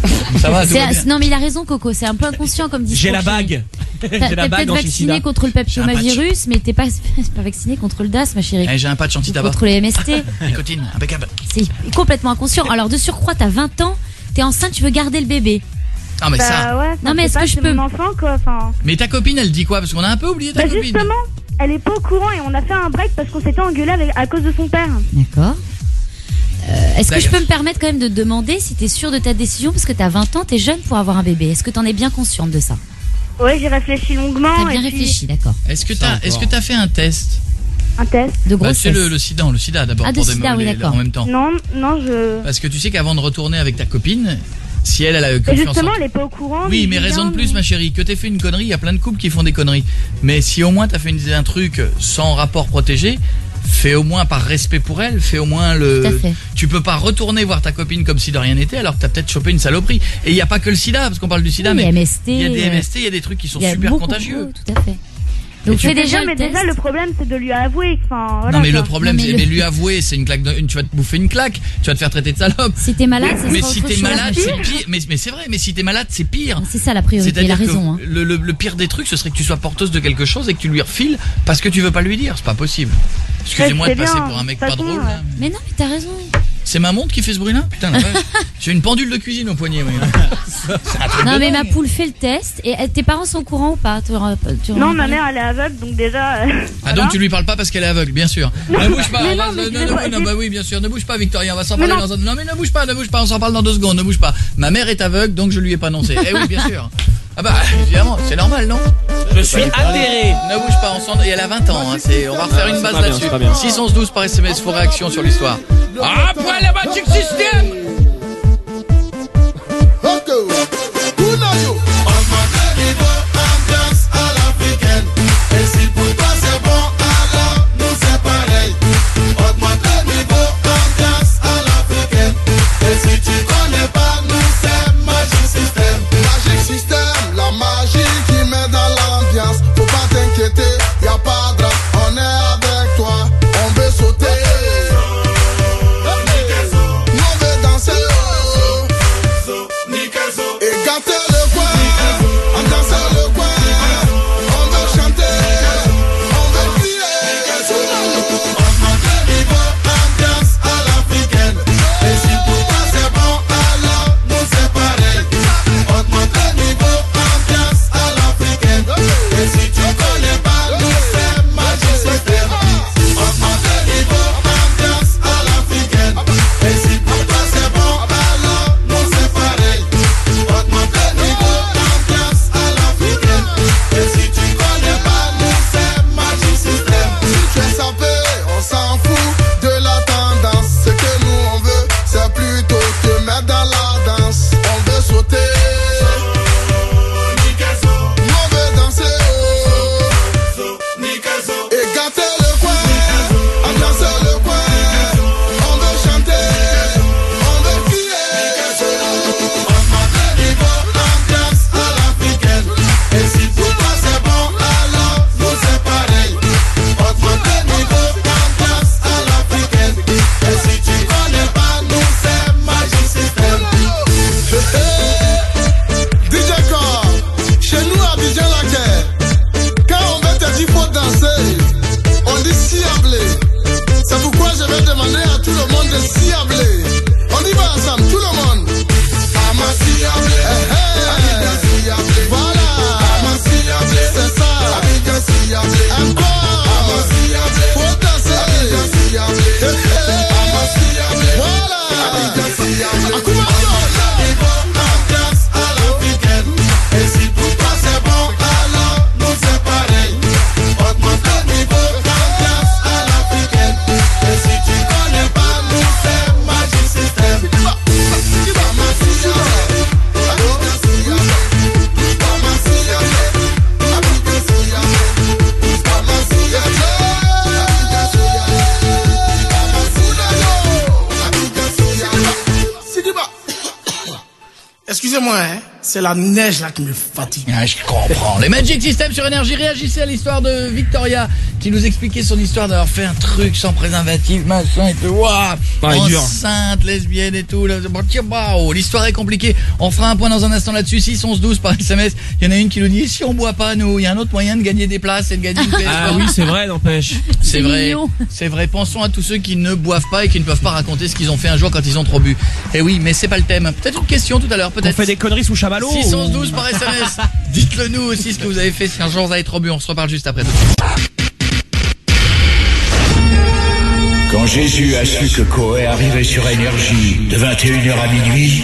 Ça va, tout C'est- va bien. non, mais il a raison, Coco. C'est un peu inconscient comme discours. J'ai la chérie. bague. T'as- J'ai T'es la bague peut-être vacciné anti-sida. contre le J'ai un patch. papillomavirus, mais t'es pas, pas vacciné contre le D A S, ma chérie. Eh, j'ai un patch Ou anti-tabac. contre les M S T. Nicotine, impeccable. C'est complètement inconscient. Alors, de surcroît, t'as vingt ans, t'es enceinte, tu veux garder le bébé. Non, mais Bah ça. ouais, Non, mais c'est est-ce pas, que je c'est peux- mon enfant quoi, enfin... Mais ta copine, elle dit quoi? Parce qu'on a un peu oublié ta Bah copine. justement, elle est pas au courant et on a fait un break parce qu'on s'était engueulé avec, à cause de son père. D'accord. Euh, Est-ce que je D'accord. peux me permettre quand même de te demander si t'es sûre de ta décision parce que t'as vingt ans, t'es jeune pour avoir un bébé. Est-ce que t'en es bien consciente de ça? Ouais, j'ai réfléchi longuement. T'as bien et puis réfléchi, d'accord. Est-ce que Ça t'as, encore. est-ce que t'as fait un test? Un test. De Bah, grossesse. c'est le, le sida, le sida d'abord Ah, de pour sida, oui, démêler d'accord. en même temps. Non, non, je... Parce que tu sais qu'avant de retourner avec ta copine, si elle, elle a Et confiance en justement, elle est pas au courant. Oui, ni mais rien, raison de plus, ni- ma chérie. Que t'aies fait une connerie, il y a plein de couples qui font des conneries. Mais si au moins t'as fait une- un truc sans rapport protégé, fais au moins par respect pour elle, fais au moins le. Tout à fait. Tu peux pas retourner voir ta copine comme si de rien n'était, alors que t'as peut-être chopé une saloperie. Et il y a pas que le sida, parce qu'on parle du sida, Oui, mais M S T, il y a des euh, M S T, il y a des trucs qui sont Il y a super beaucoup, contagieux. beaucoup, tout à fait. Donc tu fais fais déjà mais le test. déjà, le problème, c'est de lui avouer. Enfin, voilà, non mais quoi. le problème, Non, mais c'est le- mais lui avouer, c'est une claque. De, une, tu vas te bouffer une claque, tu vas te faire traiter de salope. Si t'es malade, ça Mais sera si autre t'es chose. malade, c'est pire. Mais, mais c'est vrai, mais si t'es malade, c'est pire. C'est ça la priorité, il a C'est-à-dire raison. Hein. que le, le, le pire des trucs, ce serait que tu sois porteuse de quelque chose et que tu lui refiles parce que tu veux pas lui dire. C'est pas possible. Excusez-moi Ouais, de c'est passer bien. pour un mec De toute pas façon, drôle. ouais. là. Mais non, mais t'as raison. C'est ma montre qui fait ce bruit-là. Putain, la vache. J'ai une pendule de cuisine au poignet. Oui. C'est un truc Non, de mais ma dingue. poule fait le test. Et euh, tes parents sont au courant ou pas? Tu leur- tu leur Non, en ma parles mère, elle est aveugle, donc déjà... euh, Ah voilà. donc tu lui parles pas parce qu'elle est aveugle, bien sûr. Non, Ne bouge pas. mais on va- non, mais ne- je ne- vais ne- pas- non, je- bah oui, bien sûr. Ne bouge pas, Victoria. On va s'en Mais parler non. dans un. Non mais ne bouge pas, ne bouge pas. On s'en parle dans deux secondes. Ne bouge pas. Ma mère est aveugle, donc je lui ai pas annoncé. Eh oui, bien sûr. Ah bah évidemment, c'est normal, non? Je suis atterré. Ne bouge pas, on s'en... et elle a vingt ans, hein, c'est... on va refaire une C'est base pas bien, là-dessus. c'est pas bien. six onze douze par S M S, faut réaction sur l'histoire. Ah, point la Magic System. Ambiance à l'africaine. Et si pour toi c'est excusez-moi, hein, c'est la neige là qui me fatigue. Ah, je comprends. Les Magic System sur Énergie réagissaient à l'histoire de Victoria qui nous expliquait son histoire d'avoir fait un truc sans préservatif, machin et tout. Waouh, enceinte, lesbienne et tout. Wow, l'histoire est compliquée. On fera un point dans un instant là-dessus. six onze douze par S M S. Il y en a une qui nous dit si on boit pas, nous, il y a un autre moyen de gagner des places et de gagner une P S trois. Ah oui, c'est vrai, n'empêche. C'est vrai. C'est vrai. Pensons à tous ceux qui ne boivent pas et qui ne peuvent pas raconter ce qu'ils ont fait un jour quand ils ont trop bu. Et oui, mais c'est pas le thème. Peut-être une question tout à l'heure, peut-être. On fait des conneries sous Chamallow. six onze douze par S M S. Dites-le nous aussi ce que vous avez fait si un jour vous avez trop bu. On se reparle juste après. Quand Jésus a su que Coé arrivait sur Énergie de vingt et une heures à minuit,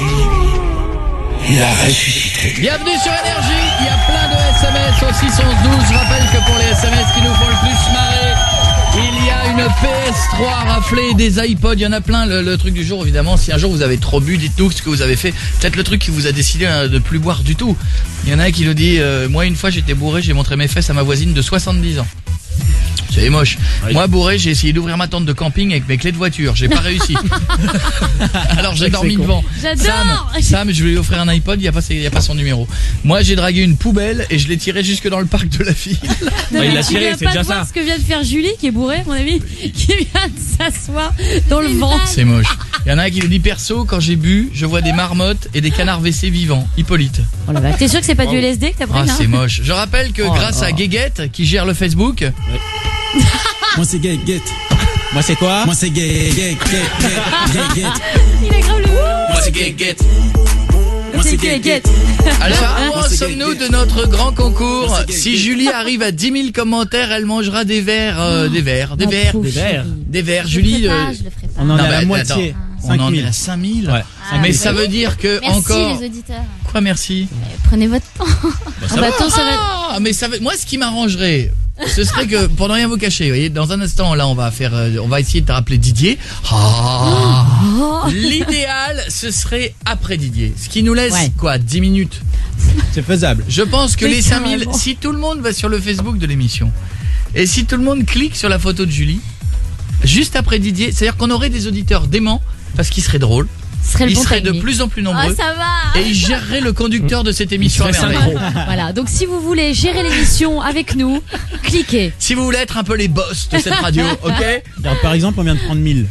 il a ressuscité. Bienvenue sur Énergie. Il y a plein de S M S au six onze douze. Je rappelle que pour les S M S qui nous font le plus marrer, il y a une P S trois raflée, des iPods, il y en a plein. Le, le truc du jour, évidemment, si un jour vous avez trop bu, dites-nous ce que vous avez fait. Peut-être le truc qui vous a décidé hein, de plus boire du tout. Il y en a un qui nous dit euh, moi une fois j'étais bourré, j'ai montré mes fesses à ma voisine de soixante-dix ans. C'est moche. Oui. Moi bourré, j'ai essayé d'ouvrir ma tente de camping avec mes clés de voiture, j'ai pas réussi. Alors j'ai dormi devant. J'adore. Sam, Sam, je vais lui offrir un iPod, il y a pas il y a pas son numéro. Moi j'ai dragué une poubelle et je l'ai tiré jusque dans le parc de la ville. Non, bah, il l'a tu tiré, viens c'est pas déjà de voir ça. ce que vient de faire Julie qui est bourrée, mon ami, qui vient de s'asseoir dans le vent. C'est moche. Il y en a un qui nous dit perso, quand j'ai bu, je vois des marmottes et des canards W C vivants. Hippolyte. Oh là là, t'es sûr que c'est pas du L S D que t'as pris? Ah, c'est moche. Je rappelle que oh, grâce oh. à Guéguette qui gère le Facebook. Ouais. Moi c'est Guéguette. Moi c'est quoi? Moi c'est Guéguette. Il a grave le boulot. Moi c'est Guéguette. Moi c'est Guéguette. Alors, où en sommes-nous de notre grand concours? Si Julie arrive à dix mille commentaires, elle mangera des verres, euh, des verres, des verres, des verres, des verres. Julie, pas, je le ferai pas. on en non, est à la attends, moitié. On en est à cinq mille. Ouais. Ah, mais oui. ça veut dire que merci encore. les auditeurs. Quoi, merci? Mais prenez votre temps. Bah, ça ah, va. bah, attends, ça va... Ah, mais ça veut... moi, ce qui m'arrangerait, ce serait que, pour ne rien vous cacher, vous voyez, dans un instant, là, on va faire, euh, on va essayer de te rappeler Didier. Ah, oh. L'idéal, ce serait après Didier. Ce qui nous laisse, ouais. quoi, dix minutes. C'est faisable. Je pense que oui, les cinq mille, carrément. si tout le monde va sur le Facebook de l'émission, et si tout le monde clique sur la photo de Julie, juste après Didier, c'est-à-dire qu'on aurait des auditeurs déments, parce qu'ils seraient drôles. Serait ils bon seraient de timing. plus en plus nombreux. Oh, ça va. Et ils géreraient le conducteur de cette émission à merveille. Voilà, donc si vous voulez gérer l'émission avec nous, cliquez. Si vous voulez être un peu les boss de cette radio, ok? Alors, par exemple, on vient de prendre mille.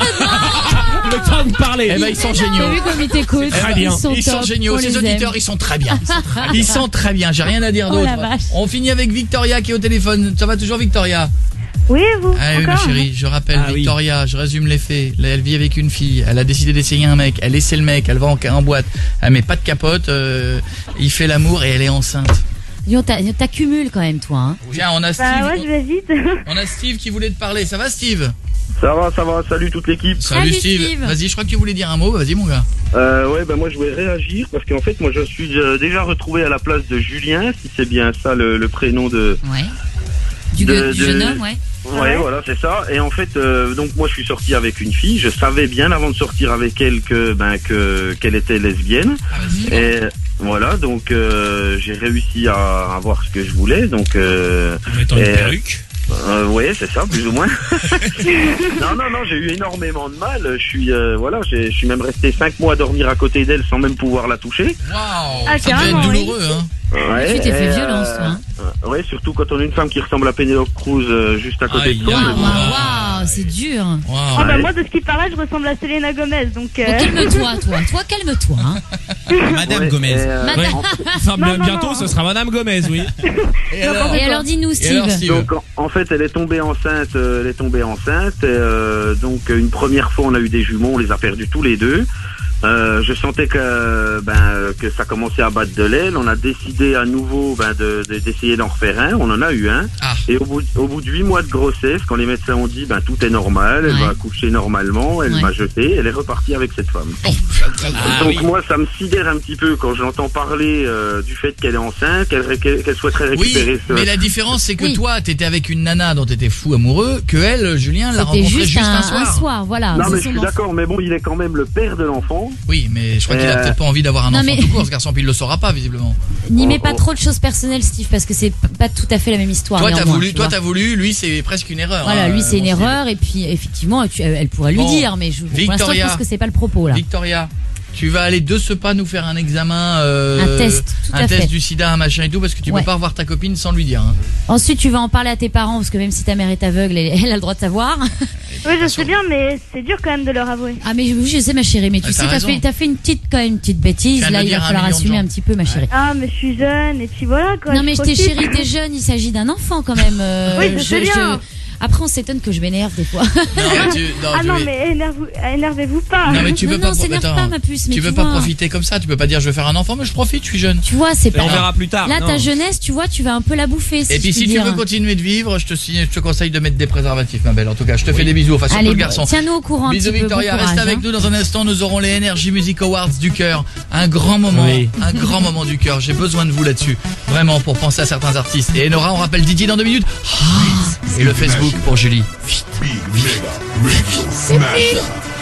Le temps de parler. Eh ben ils sont T'as géniaux. vu comme ils t'écoutent? Très bien. Ils sont, Ils sont top, géniaux. on Ces les auditeurs, aime. ils sont très bien. Ils sont très bien. Ils sont très bien. J'ai rien à dire Oh d'autre. la vache. On finit avec Victoria qui est au téléphone. Ça va toujours, Victoria? Oui, vous Ah oui, ma encore chérie, je rappelle, Ah oui. Victoria, je résume les faits. Là, elle vit avec une fille, elle a décidé d'essayer un mec, elle essaie le mec, elle va en, en boîte, elle met pas de capote, euh, il fait l'amour et elle est enceinte. Dis donc, t'as- t'accumules quand même, toi. Hein. Viens, on a Steve, Bah ouais, je vais vite. on a Steve qui voulait te parler. Ça va, Steve? Ça va, ça va, salut toute l'équipe. Salut, Salut, Steve. Steve. Vas-y, je crois que tu voulais dire un mot. Vas-y, mon gars. Euh, ouais, ben moi je voulais réagir parce qu'en fait moi je suis euh, déjà retrouvé à la place de Julien, si c'est bien ça le, le prénom de... Ouais. Du, De- gue- du de- jeune homme, ouais. Ouais, Ouais. voilà, c'est ça. Et en fait, euh, donc moi je suis sorti avec une fille. Je savais bien avant de sortir avec elle que ben que qu'elle était lesbienne. Ah, vas-y. Et voilà, donc euh, j'ai réussi à avoir ce que je voulais. Donc euh, En mettant une et- perruque. Euh, ouais, c'est ça, plus ou moins. non, non, non, j'ai eu énormément de mal. Je suis, euh, voilà, j'ai- je suis même resté cinq mois à dormir à côté d'elle sans même pouvoir la toucher. Waouh, Ah, ça devait être carrément, oui. douloureux, hein. Ouais, Tu t'es fait et, violence, toi, hein. euh, ouais, surtout quand on a une femme qui ressemble à Penelope Cruz euh, juste à côté Aïe, de toi. aïe, mais Waouh, bon. waouh, waouh, c'est dur. Waouh. Ah bah Ouais. moi, de ce qui paraît, je ressemble à Selena Gomez, donc... euh, Bon, calme-toi, toi. Toi, calme-toi. Hein. Madame Ouais, Gomez. et, euh, Madame- en- Enfin, Non, non, bientôt, non. ce sera Madame Gomez, oui. Et alors, Et alors, dis-nous, Et alors, Steve. Steve Donc en, en fait elle est tombée enceinte, euh, elle est tombée enceinte. Et, euh, donc une première fois on a eu des jumeaux, on les a perdus tous les deux. Euh, je sentais que ben que ça commençait à battre de l'aile. On a décidé à nouveau ben de de- d'essayer d'en refaire un. On en a eu un. Ah. Et au bout au bout de huit mois de grossesse, quand les médecins ont dit ben tout est normal, elle Ouais. va accoucher normalement, elle Ouais. m'a jeté, elle est repartie avec cette femme. Oh, Ah, donc oui. moi ça me sidère un petit peu quand j'entends parler euh, du fait qu'elle est enceinte, qu'elle ré- qu'elle qu'elle souhaiterait oui, récupérer ce. mais la différence c'est que Oui. toi t'étais avec une nana dont t'étais fou amoureux, que elle, Julien, l'a C'était rencontrée juste, juste, un, un soir. un soir, voilà. Non C'est mais je son suis enfant. d'accord, mais bon il est quand même le père de l'enfant. Oui, mais je crois qu'il a Euh, peut-être pas envie d'avoir un non, enfant mais- tout court, ce garçon, puis il le saura pas visiblement. N'y mets Oh, pas oh. trop de choses personnelles, Steve, parce que c'est p- pas tout à fait la même histoire. Toi t'as néanmoins, voulu, tu toi vois. t'as voulu, lui c'est presque une erreur. Voilà, hein, lui c'est une mon Steve. erreur, et puis effectivement, tu- elle elle pourrait lui Bon, dire, mais je, pour l'instant, je Victoria. pense que c'est pas le propos là. Victoria, tu vas aller de ce pas nous faire un examen, euh, Un test, tout un à test fait. du sida, un machin et tout, parce que tu Ouais. peux pas revoir ta copine sans lui dire. Hein. Ensuite, tu vas en parler à tes parents, parce que même si ta mère est aveugle, elle, elle a le droit de savoir. Oui, je sais bien, mais c'est dur quand même de leur avouer. Ah, mais oui, je sais, ma chérie, mais tu Ah, sais, t'as t'as raison. fait, t'as fait une petite, quand même, une petite bêtise. viens de Là, le il va dire à un falloir million de assumer gens. un petit peu, ma chérie. Ah, mais je suis jeune, et puis voilà quoi. Non, je mais je t'ai profite. chérie, t'es jeune, il s'agit d'un enfant quand même. euh, Oui, je sais bien. Après, on s'étonne que je m'énerve des fois. Non, tu, non, Ah tu- non, mais énerve- énervez-vous pas. Non mais tu Non, peux non, pas, s'énerve attends, pas, ma puce, mais tu tu peux pas vois. profiter comme ça. Tu peux pas dire je vais faire un enfant, mais je profite, je suis jeune. Tu vois, c'est Et pas. on verra plus tard. Là, non. ta jeunesse, tu vois, tu vas un peu la bouffer. Si Et puis je si puis tu dire. veux continuer de vivre, je te signe, je te conseille de mettre des préservatifs, ma belle. En tout cas, je te fais des bisous, enfin surtout Allez, le garçon. tiens-nous au courant. un Bisous petit peu, Victoria, bon reste courage, avec hein. nous dans un instant. Nous aurons les Energy Music Awards du cœur, un grand moment, Oui. un grand moment du cœur. J'ai besoin de vous là-dessus, vraiment pour penser à certains artistes. Et Nora, on rappelle Didier dans deux minutes. Et le Facebook pour Julie. Big Mega Radio Smasher.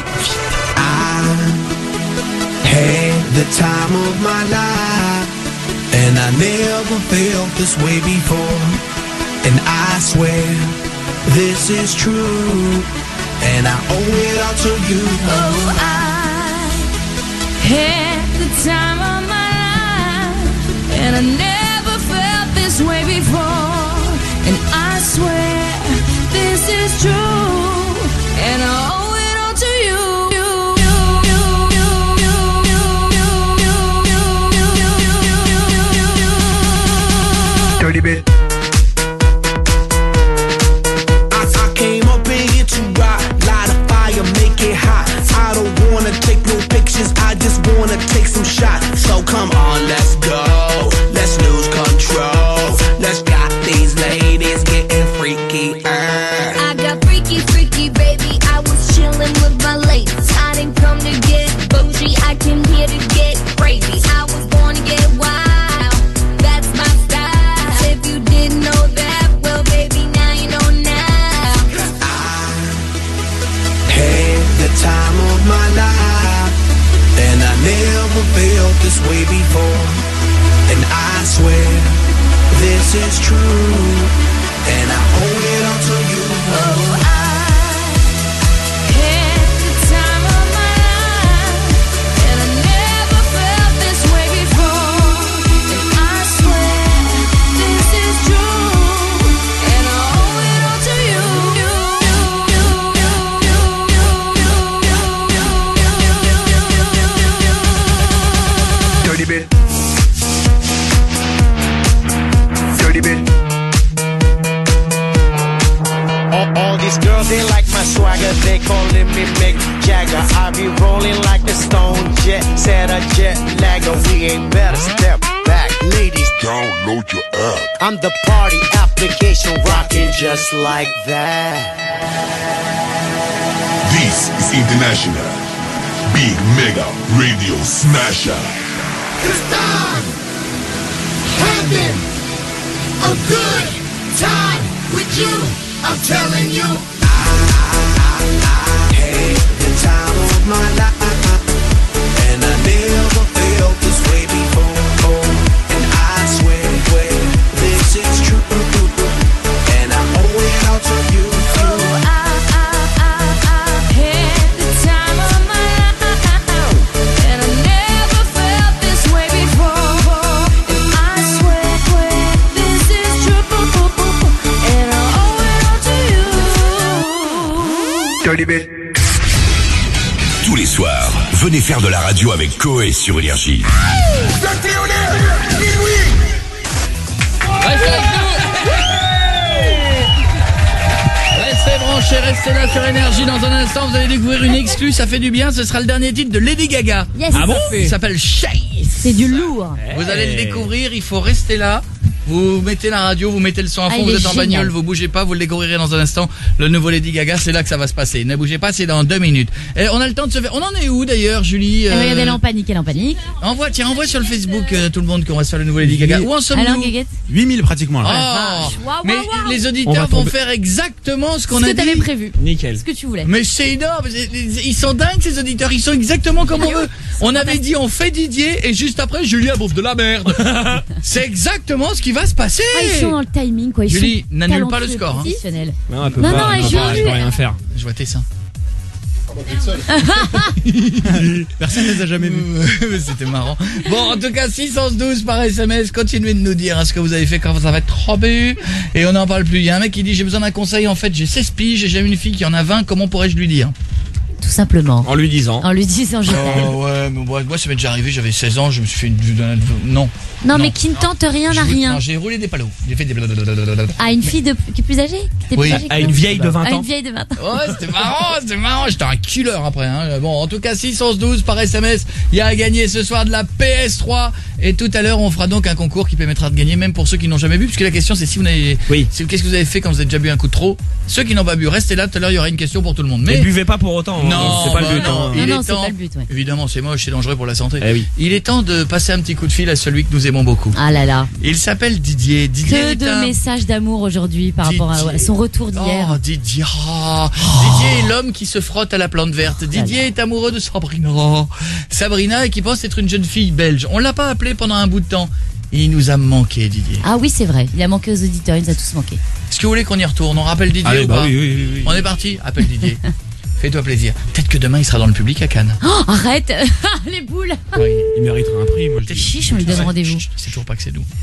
Had the time of my life, and I never felt this way before. And I swear this is true, and I owe it all to you. Oh, I had the time of my life, and I never felt this way before. And I swear this is true, and I owe it all to you. Dirty bit. I, I came up in here to rock, light a fire, make it hot. I don't wanna take no pictures, I just wanna take some shots. So come on, let's go, let's lose control. Let's got these ladies getting freaky. Uh. I got freaky, freaky, baby. I was chillin' with my ladies. I didn't come to get bougie. I came here to get crazy. I was born to get wild. That's my style. If you didn't know that, well, baby, now you know now. Had the time of my life, and I never felt this way before. And I swear this is true, and I owe it all to you. Oh, I had the time of my life, and I never felt this way before. And I swear this is true, and I owe it all to you. Dirty bit. Dirty bit. All, all these girls, they like my swagger, they calling me Mick Jagger. I be rolling like the Stone Jet, set a jet lagger. We ain't better step back, ladies. Download your app. I'm the party application rocking just like that. This is International Big Mega Radio Smasher. Cause I'm having a good time with you. I'm telling you. Had the time of my life, and I never felt this way before. And I swear, swear this is true, and I owe it all to you. Oh, I, I, I, I had the time of my life, and I never felt this way before. And I swear, swear this is true, and I owe it all to you. Dirty bit. Tous les soirs, venez faire de la radio avec Koé sur Énergie. Restez avec nous. Restez branchés, restez là sur Énergie. Dans un instant, vous allez découvrir une exclue, ça fait du bien. Ce sera le dernier titre de Lady Gaga. Yes. Ah bon? Il s'appelle Chase. C'est du lourd. Vous allez le découvrir, il faut rester là. Vous mettez la radio, vous mettez le son à Ah, fond, il vous est êtes en génial. bagnole, vous bougez pas, vous le découvrirez dans un instant. Le nouveau Lady Gaga, c'est là que ça va se passer. Ne bougez pas, c'est dans deux minutes. Et on a le temps de se faire. On en est où d'ailleurs, Julie? Euh... euh, Regardez, elle est en panique, elle est en panique. Envoie, tiens, envoie sur le Facebook euh, tout le monde qu'on va se faire le nouveau Lady Gaga. Où en sommes-nous? Alors, Guéguette. huit mille pratiquement là. Oh, Waouh, waouh, mais waouh. les On auditeurs va vont tomber. faire exactement ce qu'on Ce a que t'avais dit. prévu. Nickel. Ce que tu voulais. Mais c'est énorme, ils sont dingues ces auditeurs, ils sont exactement comme on veut. On avait dit on fait Didier et juste après Julien bouffe de la merde. C'est exactement ce qui va se passer. Ah, ils sont dans le timing, quoi. Ils Julie, sont n'annule pas le talentueux, sure, hein. professionnels. Non, elle peut Non, pas, non, elle elle peut pas, joue. elle peut rien faire. Je vois tes seins. Personne ne les a jamais vus. C'était marrant. Bon, en tout cas, six cent douze par S M S, continuez de nous dire hein, ce que vous avez fait quand vous avez trop bu. Et on n'en parle plus. Il y a un mec qui dit, j'ai besoin d'un conseil, en fait, j'ai seize piges et j'ai une fille qui en a vingt, comment pourrais-je lui dire? Tout simplement. En lui disant. En lui disant, je t'aime. Oh ouais, mais moi, moi ça m'est déjà arrivé, j'avais seize ans, je me suis fait une... Non. Non, mais qui ne tente rien Je n'a vous- rien. Non, j'ai roulé des palos. J'ai fait des... À une fille de... qui est plus âgée qui était Oui, plus âgée que à toi une vieille de vingt À ans. une vieille de vingt ans. Ouais, c'était marrant, c'était marrant, j'étais un killer après hein. Bon, en tout cas six cent douze par S M S, il y a à gagner ce soir de la P S trois et tout à l'heure on fera donc un concours qui permettra de gagner même pour ceux qui n'ont jamais bu puisque la question c'est si vous n'avez Oui. c'est qu'est-ce que vous avez fait quand vous avez déjà bu un coup de trop. Ceux qui n'ont pas bu, restez là, tout à l'heure il y aura une question pour tout le monde. Mais Mais buvez pas pour autant. hein. non, c'est pas bah le but. non, hein. il Non, est non, c'est temps- pas le but, ouais. Évidemment, c'est moche, c'est dangereux pour la santé. Eh oui. Il est temps de passer un petit coup de fil à celui que nous aimons beaucoup. Ah là là. Il s'appelle Didier. Didier Que est de un- messages d'amour aujourd'hui par rapport à Didier. ouais, son retour d'hier. Oh, Didier. Oh. Didier est l'homme qui se frotte à la plante verte. Didier est amoureux de Sabrina. Sabrina, et qui pense être une jeune fille belge. On l'a pas appelé pendant un bout de temps. Il nous a manqué, Didier. Ah oui, c'est vrai. Il a manqué aux auditeurs, il nous a tous manqué. Est-ce que vous voulez qu'on y retourne? On rappelle Didier Allez, ou bah pas? oui, oui, oui, oui. On est parti. Appelle Didier. Fais-toi plaisir. Peut-être que demain il sera dans le public à Cannes. Oh, arrête. Les boules. Ouais, il mériterait un prix, moi je dis. Chiche, on lui donne Ouais, rendez-vous. chut, C'est toujours pas que c'est nous.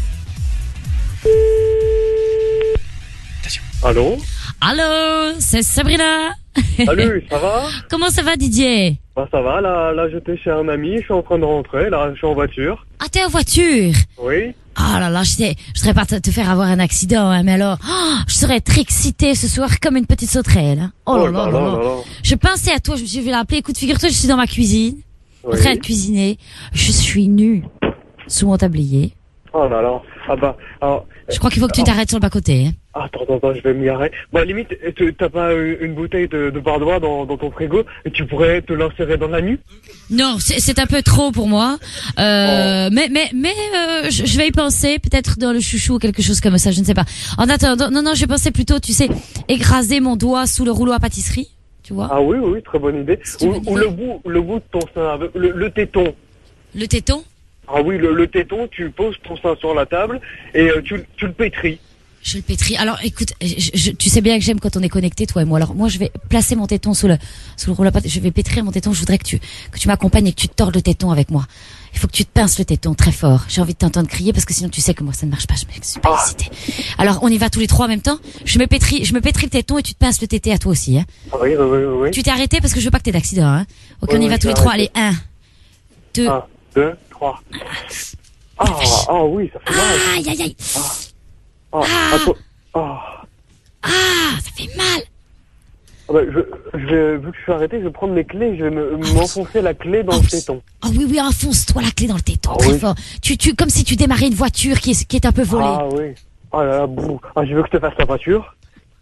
Allô? Allô, c'est Sabrina. Salut, ça va? Comment ça va, Didier? Bah ça va, là, là j'étais chez un ami, je suis en train de rentrer, là je suis en voiture. Ah, t'es en voiture? Oui? Ah là là, je sais, je voudrais pas te, te faire avoir un accident, hein, mais alors, oh, je serais très excitée ce soir comme une petite sauterelle. Hein. Oh, là là là là. Je pensais à toi, je me suis fait l'appeler. Écoute, figure-toi, je suis dans ma cuisine, en Oui. train de cuisiner. Je suis nue sous mon tablier. Oh là là, ah bah, alors... Je crois qu'il faut que tu alors- t'arrêtes sur le bas-côté. Hein. Attends, attends, attends, je vais m'y arrêter. Bah limite, tu- t'as pas euh, une bouteille de, de bardois dans, dans ton frigo et tu pourrais te l'insérer dans la nuit? Non, c'est c'est un peu trop pour moi. Euh, mais mais mais euh, je, je vais y penser, peut-être dans le chouchou ou quelque chose comme ça, je ne sais pas. En attendant, non non, je pensais plutôt, tu sais, écraser mon doigt sous le rouleau à pâtisserie, tu vois. Ah oui, oui, oui, très bonne idée. tu Ou, veux ou dire. le bout, le bout de ton sein, avec- le, le téton. Le téton. Ah oui, le, le téton, tu poses ton sein sur la table et euh, tu, tu le pétris. Je le pétris. Alors, écoute, je, je- tu sais bien que j'aime quand on est connecté, toi et moi. Alors, moi, je vais placer mon téton sous le, sous le rouleau à pâtisserie. Je vais pétrir mon téton. Je voudrais que tu, que tu m'accompagnes et que tu te tordes le téton avec moi. Il faut que tu te pinces le téton très fort. J'ai envie de t'entendre crier parce que sinon, tu sais que moi, ça ne marche pas. Je me suis pas excitée. Alors, on y va tous les trois en même temps. Je me pétris, je me pétris le téton et tu te pinces le tété à toi aussi, hein. Oui, oui, oui, oui. Tu t'es arrêté parce que je veux pas que t'aies d'accident, hein. Ok, Oui, on y oui, va tous les j'ai trois. arrêté. Allez, un, deux. Un, deux, trois. Ah, ah oui, ça fait mal. Aïe, aïe, aïe. Ah, attends. Ah. Ah, ça fait mal. Ah bah, je, je vais, vu que je suis arrêté, je vais prendre mes clés, je vais me- m'enfoncer la clé dans le téton. Oh oui, oui, enfonce-toi la clé dans le téton, Ah très oui. fort. Tu, tu, comme si tu démarrais une voiture qui est, qui est un peu volée. Ah oui. Ah là là, bouh. Ah, je veux que je te fasse la voiture.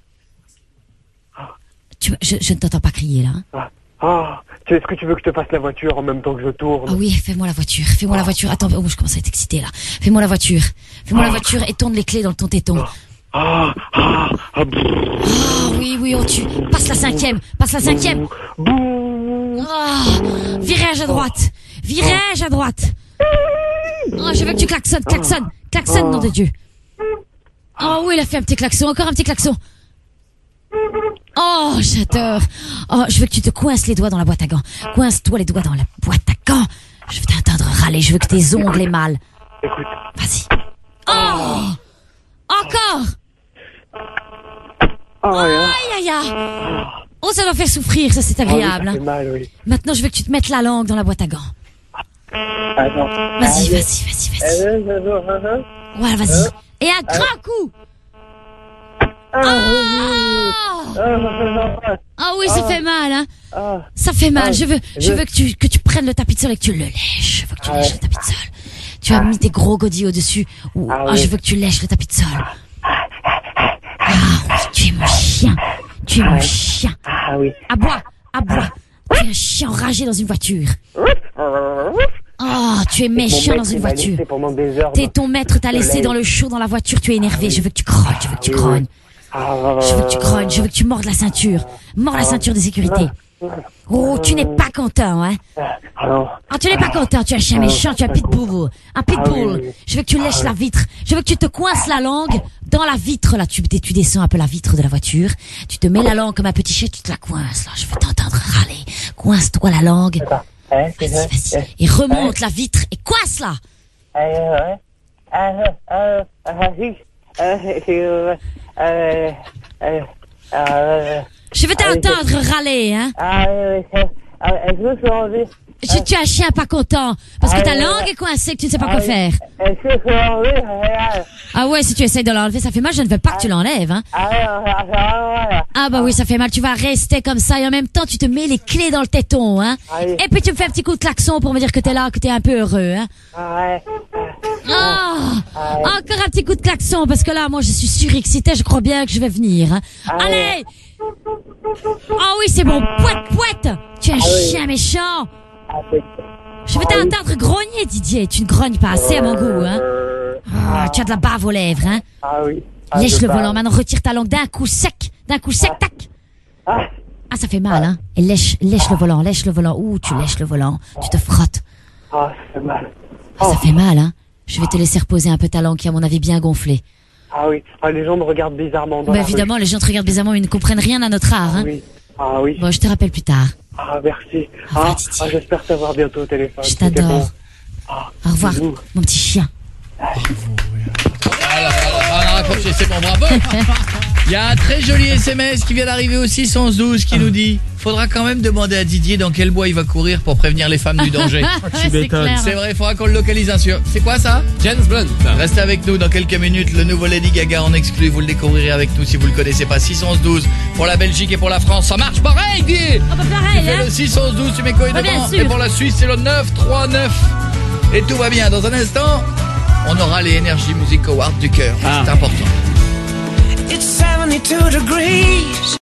Tu, je, je ne t'entends pas crier, là. hein. Ah, ah. Tu- Est-ce que tu veux que je te fasse la voiture en même temps que je tourne? Ah oui, fais-moi la voiture, fais-moi la voiture. Attends, oh, je commence à être excitée, là. Fais-moi la voiture. Fais-moi la voiture et tourne les clés dans ton téton. Ah, ah, ah, bouh. Ah oui, oui, oh, tu... Passe la cinquième, passe la cinquième. Ah, virage à droite, virage à droite. Oh, je veux que tu klaxonnes, klaxonne, klaxonne, nom de Dieu. Oh oui, il a fait un petit klaxon, encore un petit klaxon. Oh, j'adore. Oh, je veux que tu te coinces les doigts dans la boîte à gants. Coince-toi les doigts dans la boîte à gants. Je veux t'entendre râler, je veux que tes ongles aient mal. Écoute. Vas-y. Oh, encore. Ah, Aïe, aïe, aïe. Oh, ça doit faire souffrir, ça c'est agréable. Ah, oui, ça hein. fait mal, oui. Maintenant, je veux que tu te mettes la langue dans la boîte à gants. Attends. Vas-y, vas-y, vas-y, vas-y. Voilà, vas-y. Et un grand coup. Ah oui, ça fait mal, hein. Ça fait mal. Je veux, je veux que tu, que tu prennes le tapis de sol et que tu le lèches. Je veux que tu lèches le tapis de sol. Tu as mis des gros godilles au-dessus. Ou- Ah ah, oui. je veux que tu lèches le tapis de sol. Ah oui, tu es mon chien. Tu es mon chien. Ah oui. Aboie, aboie. Tu es un chien enragé dans une voiture. Oh, tu es méchant dans une voiture. T'es ton maître t'a laissé dans le chaud dans la voiture, tu es énervé. Je veux que tu grognes, je veux que tu grognes. Je veux que tu grognes, je veux que tu mordes la ceinture. Mords la ceinture de sécurité. Oh, tu n'es pas content, hein? Alors, Ah, tu n'es pas content, tu es un chien méchant, tu es un pitbull. Un pitbull. Je veux que tu lèches la vitre. Je veux que tu te coinces la langue dans la vitre, là. Tu, tu descends un peu la vitre de la voiture. Tu te mets la langue comme un petit chien, tu te la coinces, là. Je veux t'entendre râler. Coince-toi la langue. Vas-y, vas-y. Et remonte la vitre et coince-la. Je veux t'entendre râler, hein. Je, tu es un chien pas content parce que ta langue est coincée, que tu ne sais pas quoi faire. Ah ouais, si tu essayes de l'enlever, ça fait mal. Je ne veux pas que tu l'enlèves, hein. Ah bah oui, ça fait mal. Tu vas rester comme ça et en même temps, tu te mets les clés dans le téton, hein. Et puis tu me fais un petit coup de klaxon pour me dire que t'es là, que t'es un peu heureux, hein. Oh, encore un petit coup de klaxon parce que là, moi, je suis surexcitée. Je crois bien que je vais venir, hein. Allez. Oh oui, c'est bon. Pouette, pouette. Tu es un chien méchant. Je vais t'entendre grogner, Didier. Tu ne grognes pas assez à mon goût, hein. Oh, tu as de la bave aux lèvres, hein. Ah oui. Lèche le volant. Maintenant, retire ta langue d'un coup sec. D'un coup sec, tac. Ah, ça fait mal, hein. Et lèche, lèche le volant, lèche le volant. Ouh, tu lèches le volant. Tu te frottes. Ah, ça fait mal. Ah, ça fait mal, hein. Je vais te laisser reposer un peu ta langue qui, à mon avis, bien gonflée. Ah oui. Ah, les gens me regardent bizarrement dans Bah la évidemment, rue. les gens te regardent bizarrement, mais ils ne comprennent rien à notre art, hein. Oui. Ah oui. Bon, je te rappelle plus tard. Ah, merci. Ah, ah, j'espère t'avoir bientôt au téléphone. Je t'adore. Bon. Au revoir, mon petit chien. Ah là là, on a raccroché, c'est bon, bravo. Il y a un très joli S M S qui vient d'arriver au six cent douze qui nous dit: faudra quand même demander à Didier dans quel bois il va courir pour prévenir les femmes du danger. Tu m'étonnes. C'est vrai, il faudra qu'on le localise un sûr. C'est quoi ça? James Blunt. Restez avec nous dans quelques minutes. Le nouveau Lady Gaga en exclu, vous le découvrirez avec nous si vous le connaissez pas. six cent douze pour la Belgique et pour la France. Ça marche pareil, Guy. Ah bah pareil, Tu fais hein. le six cent douze, tu mets quoi Bah, bien devant. sûr. Et pour la Suisse, c'est le neuf trois neuf. Et tout va bien. Dans un instant, on aura les Energy Music Awards du cœur. Ah. C'est important. It's seventy-two degrees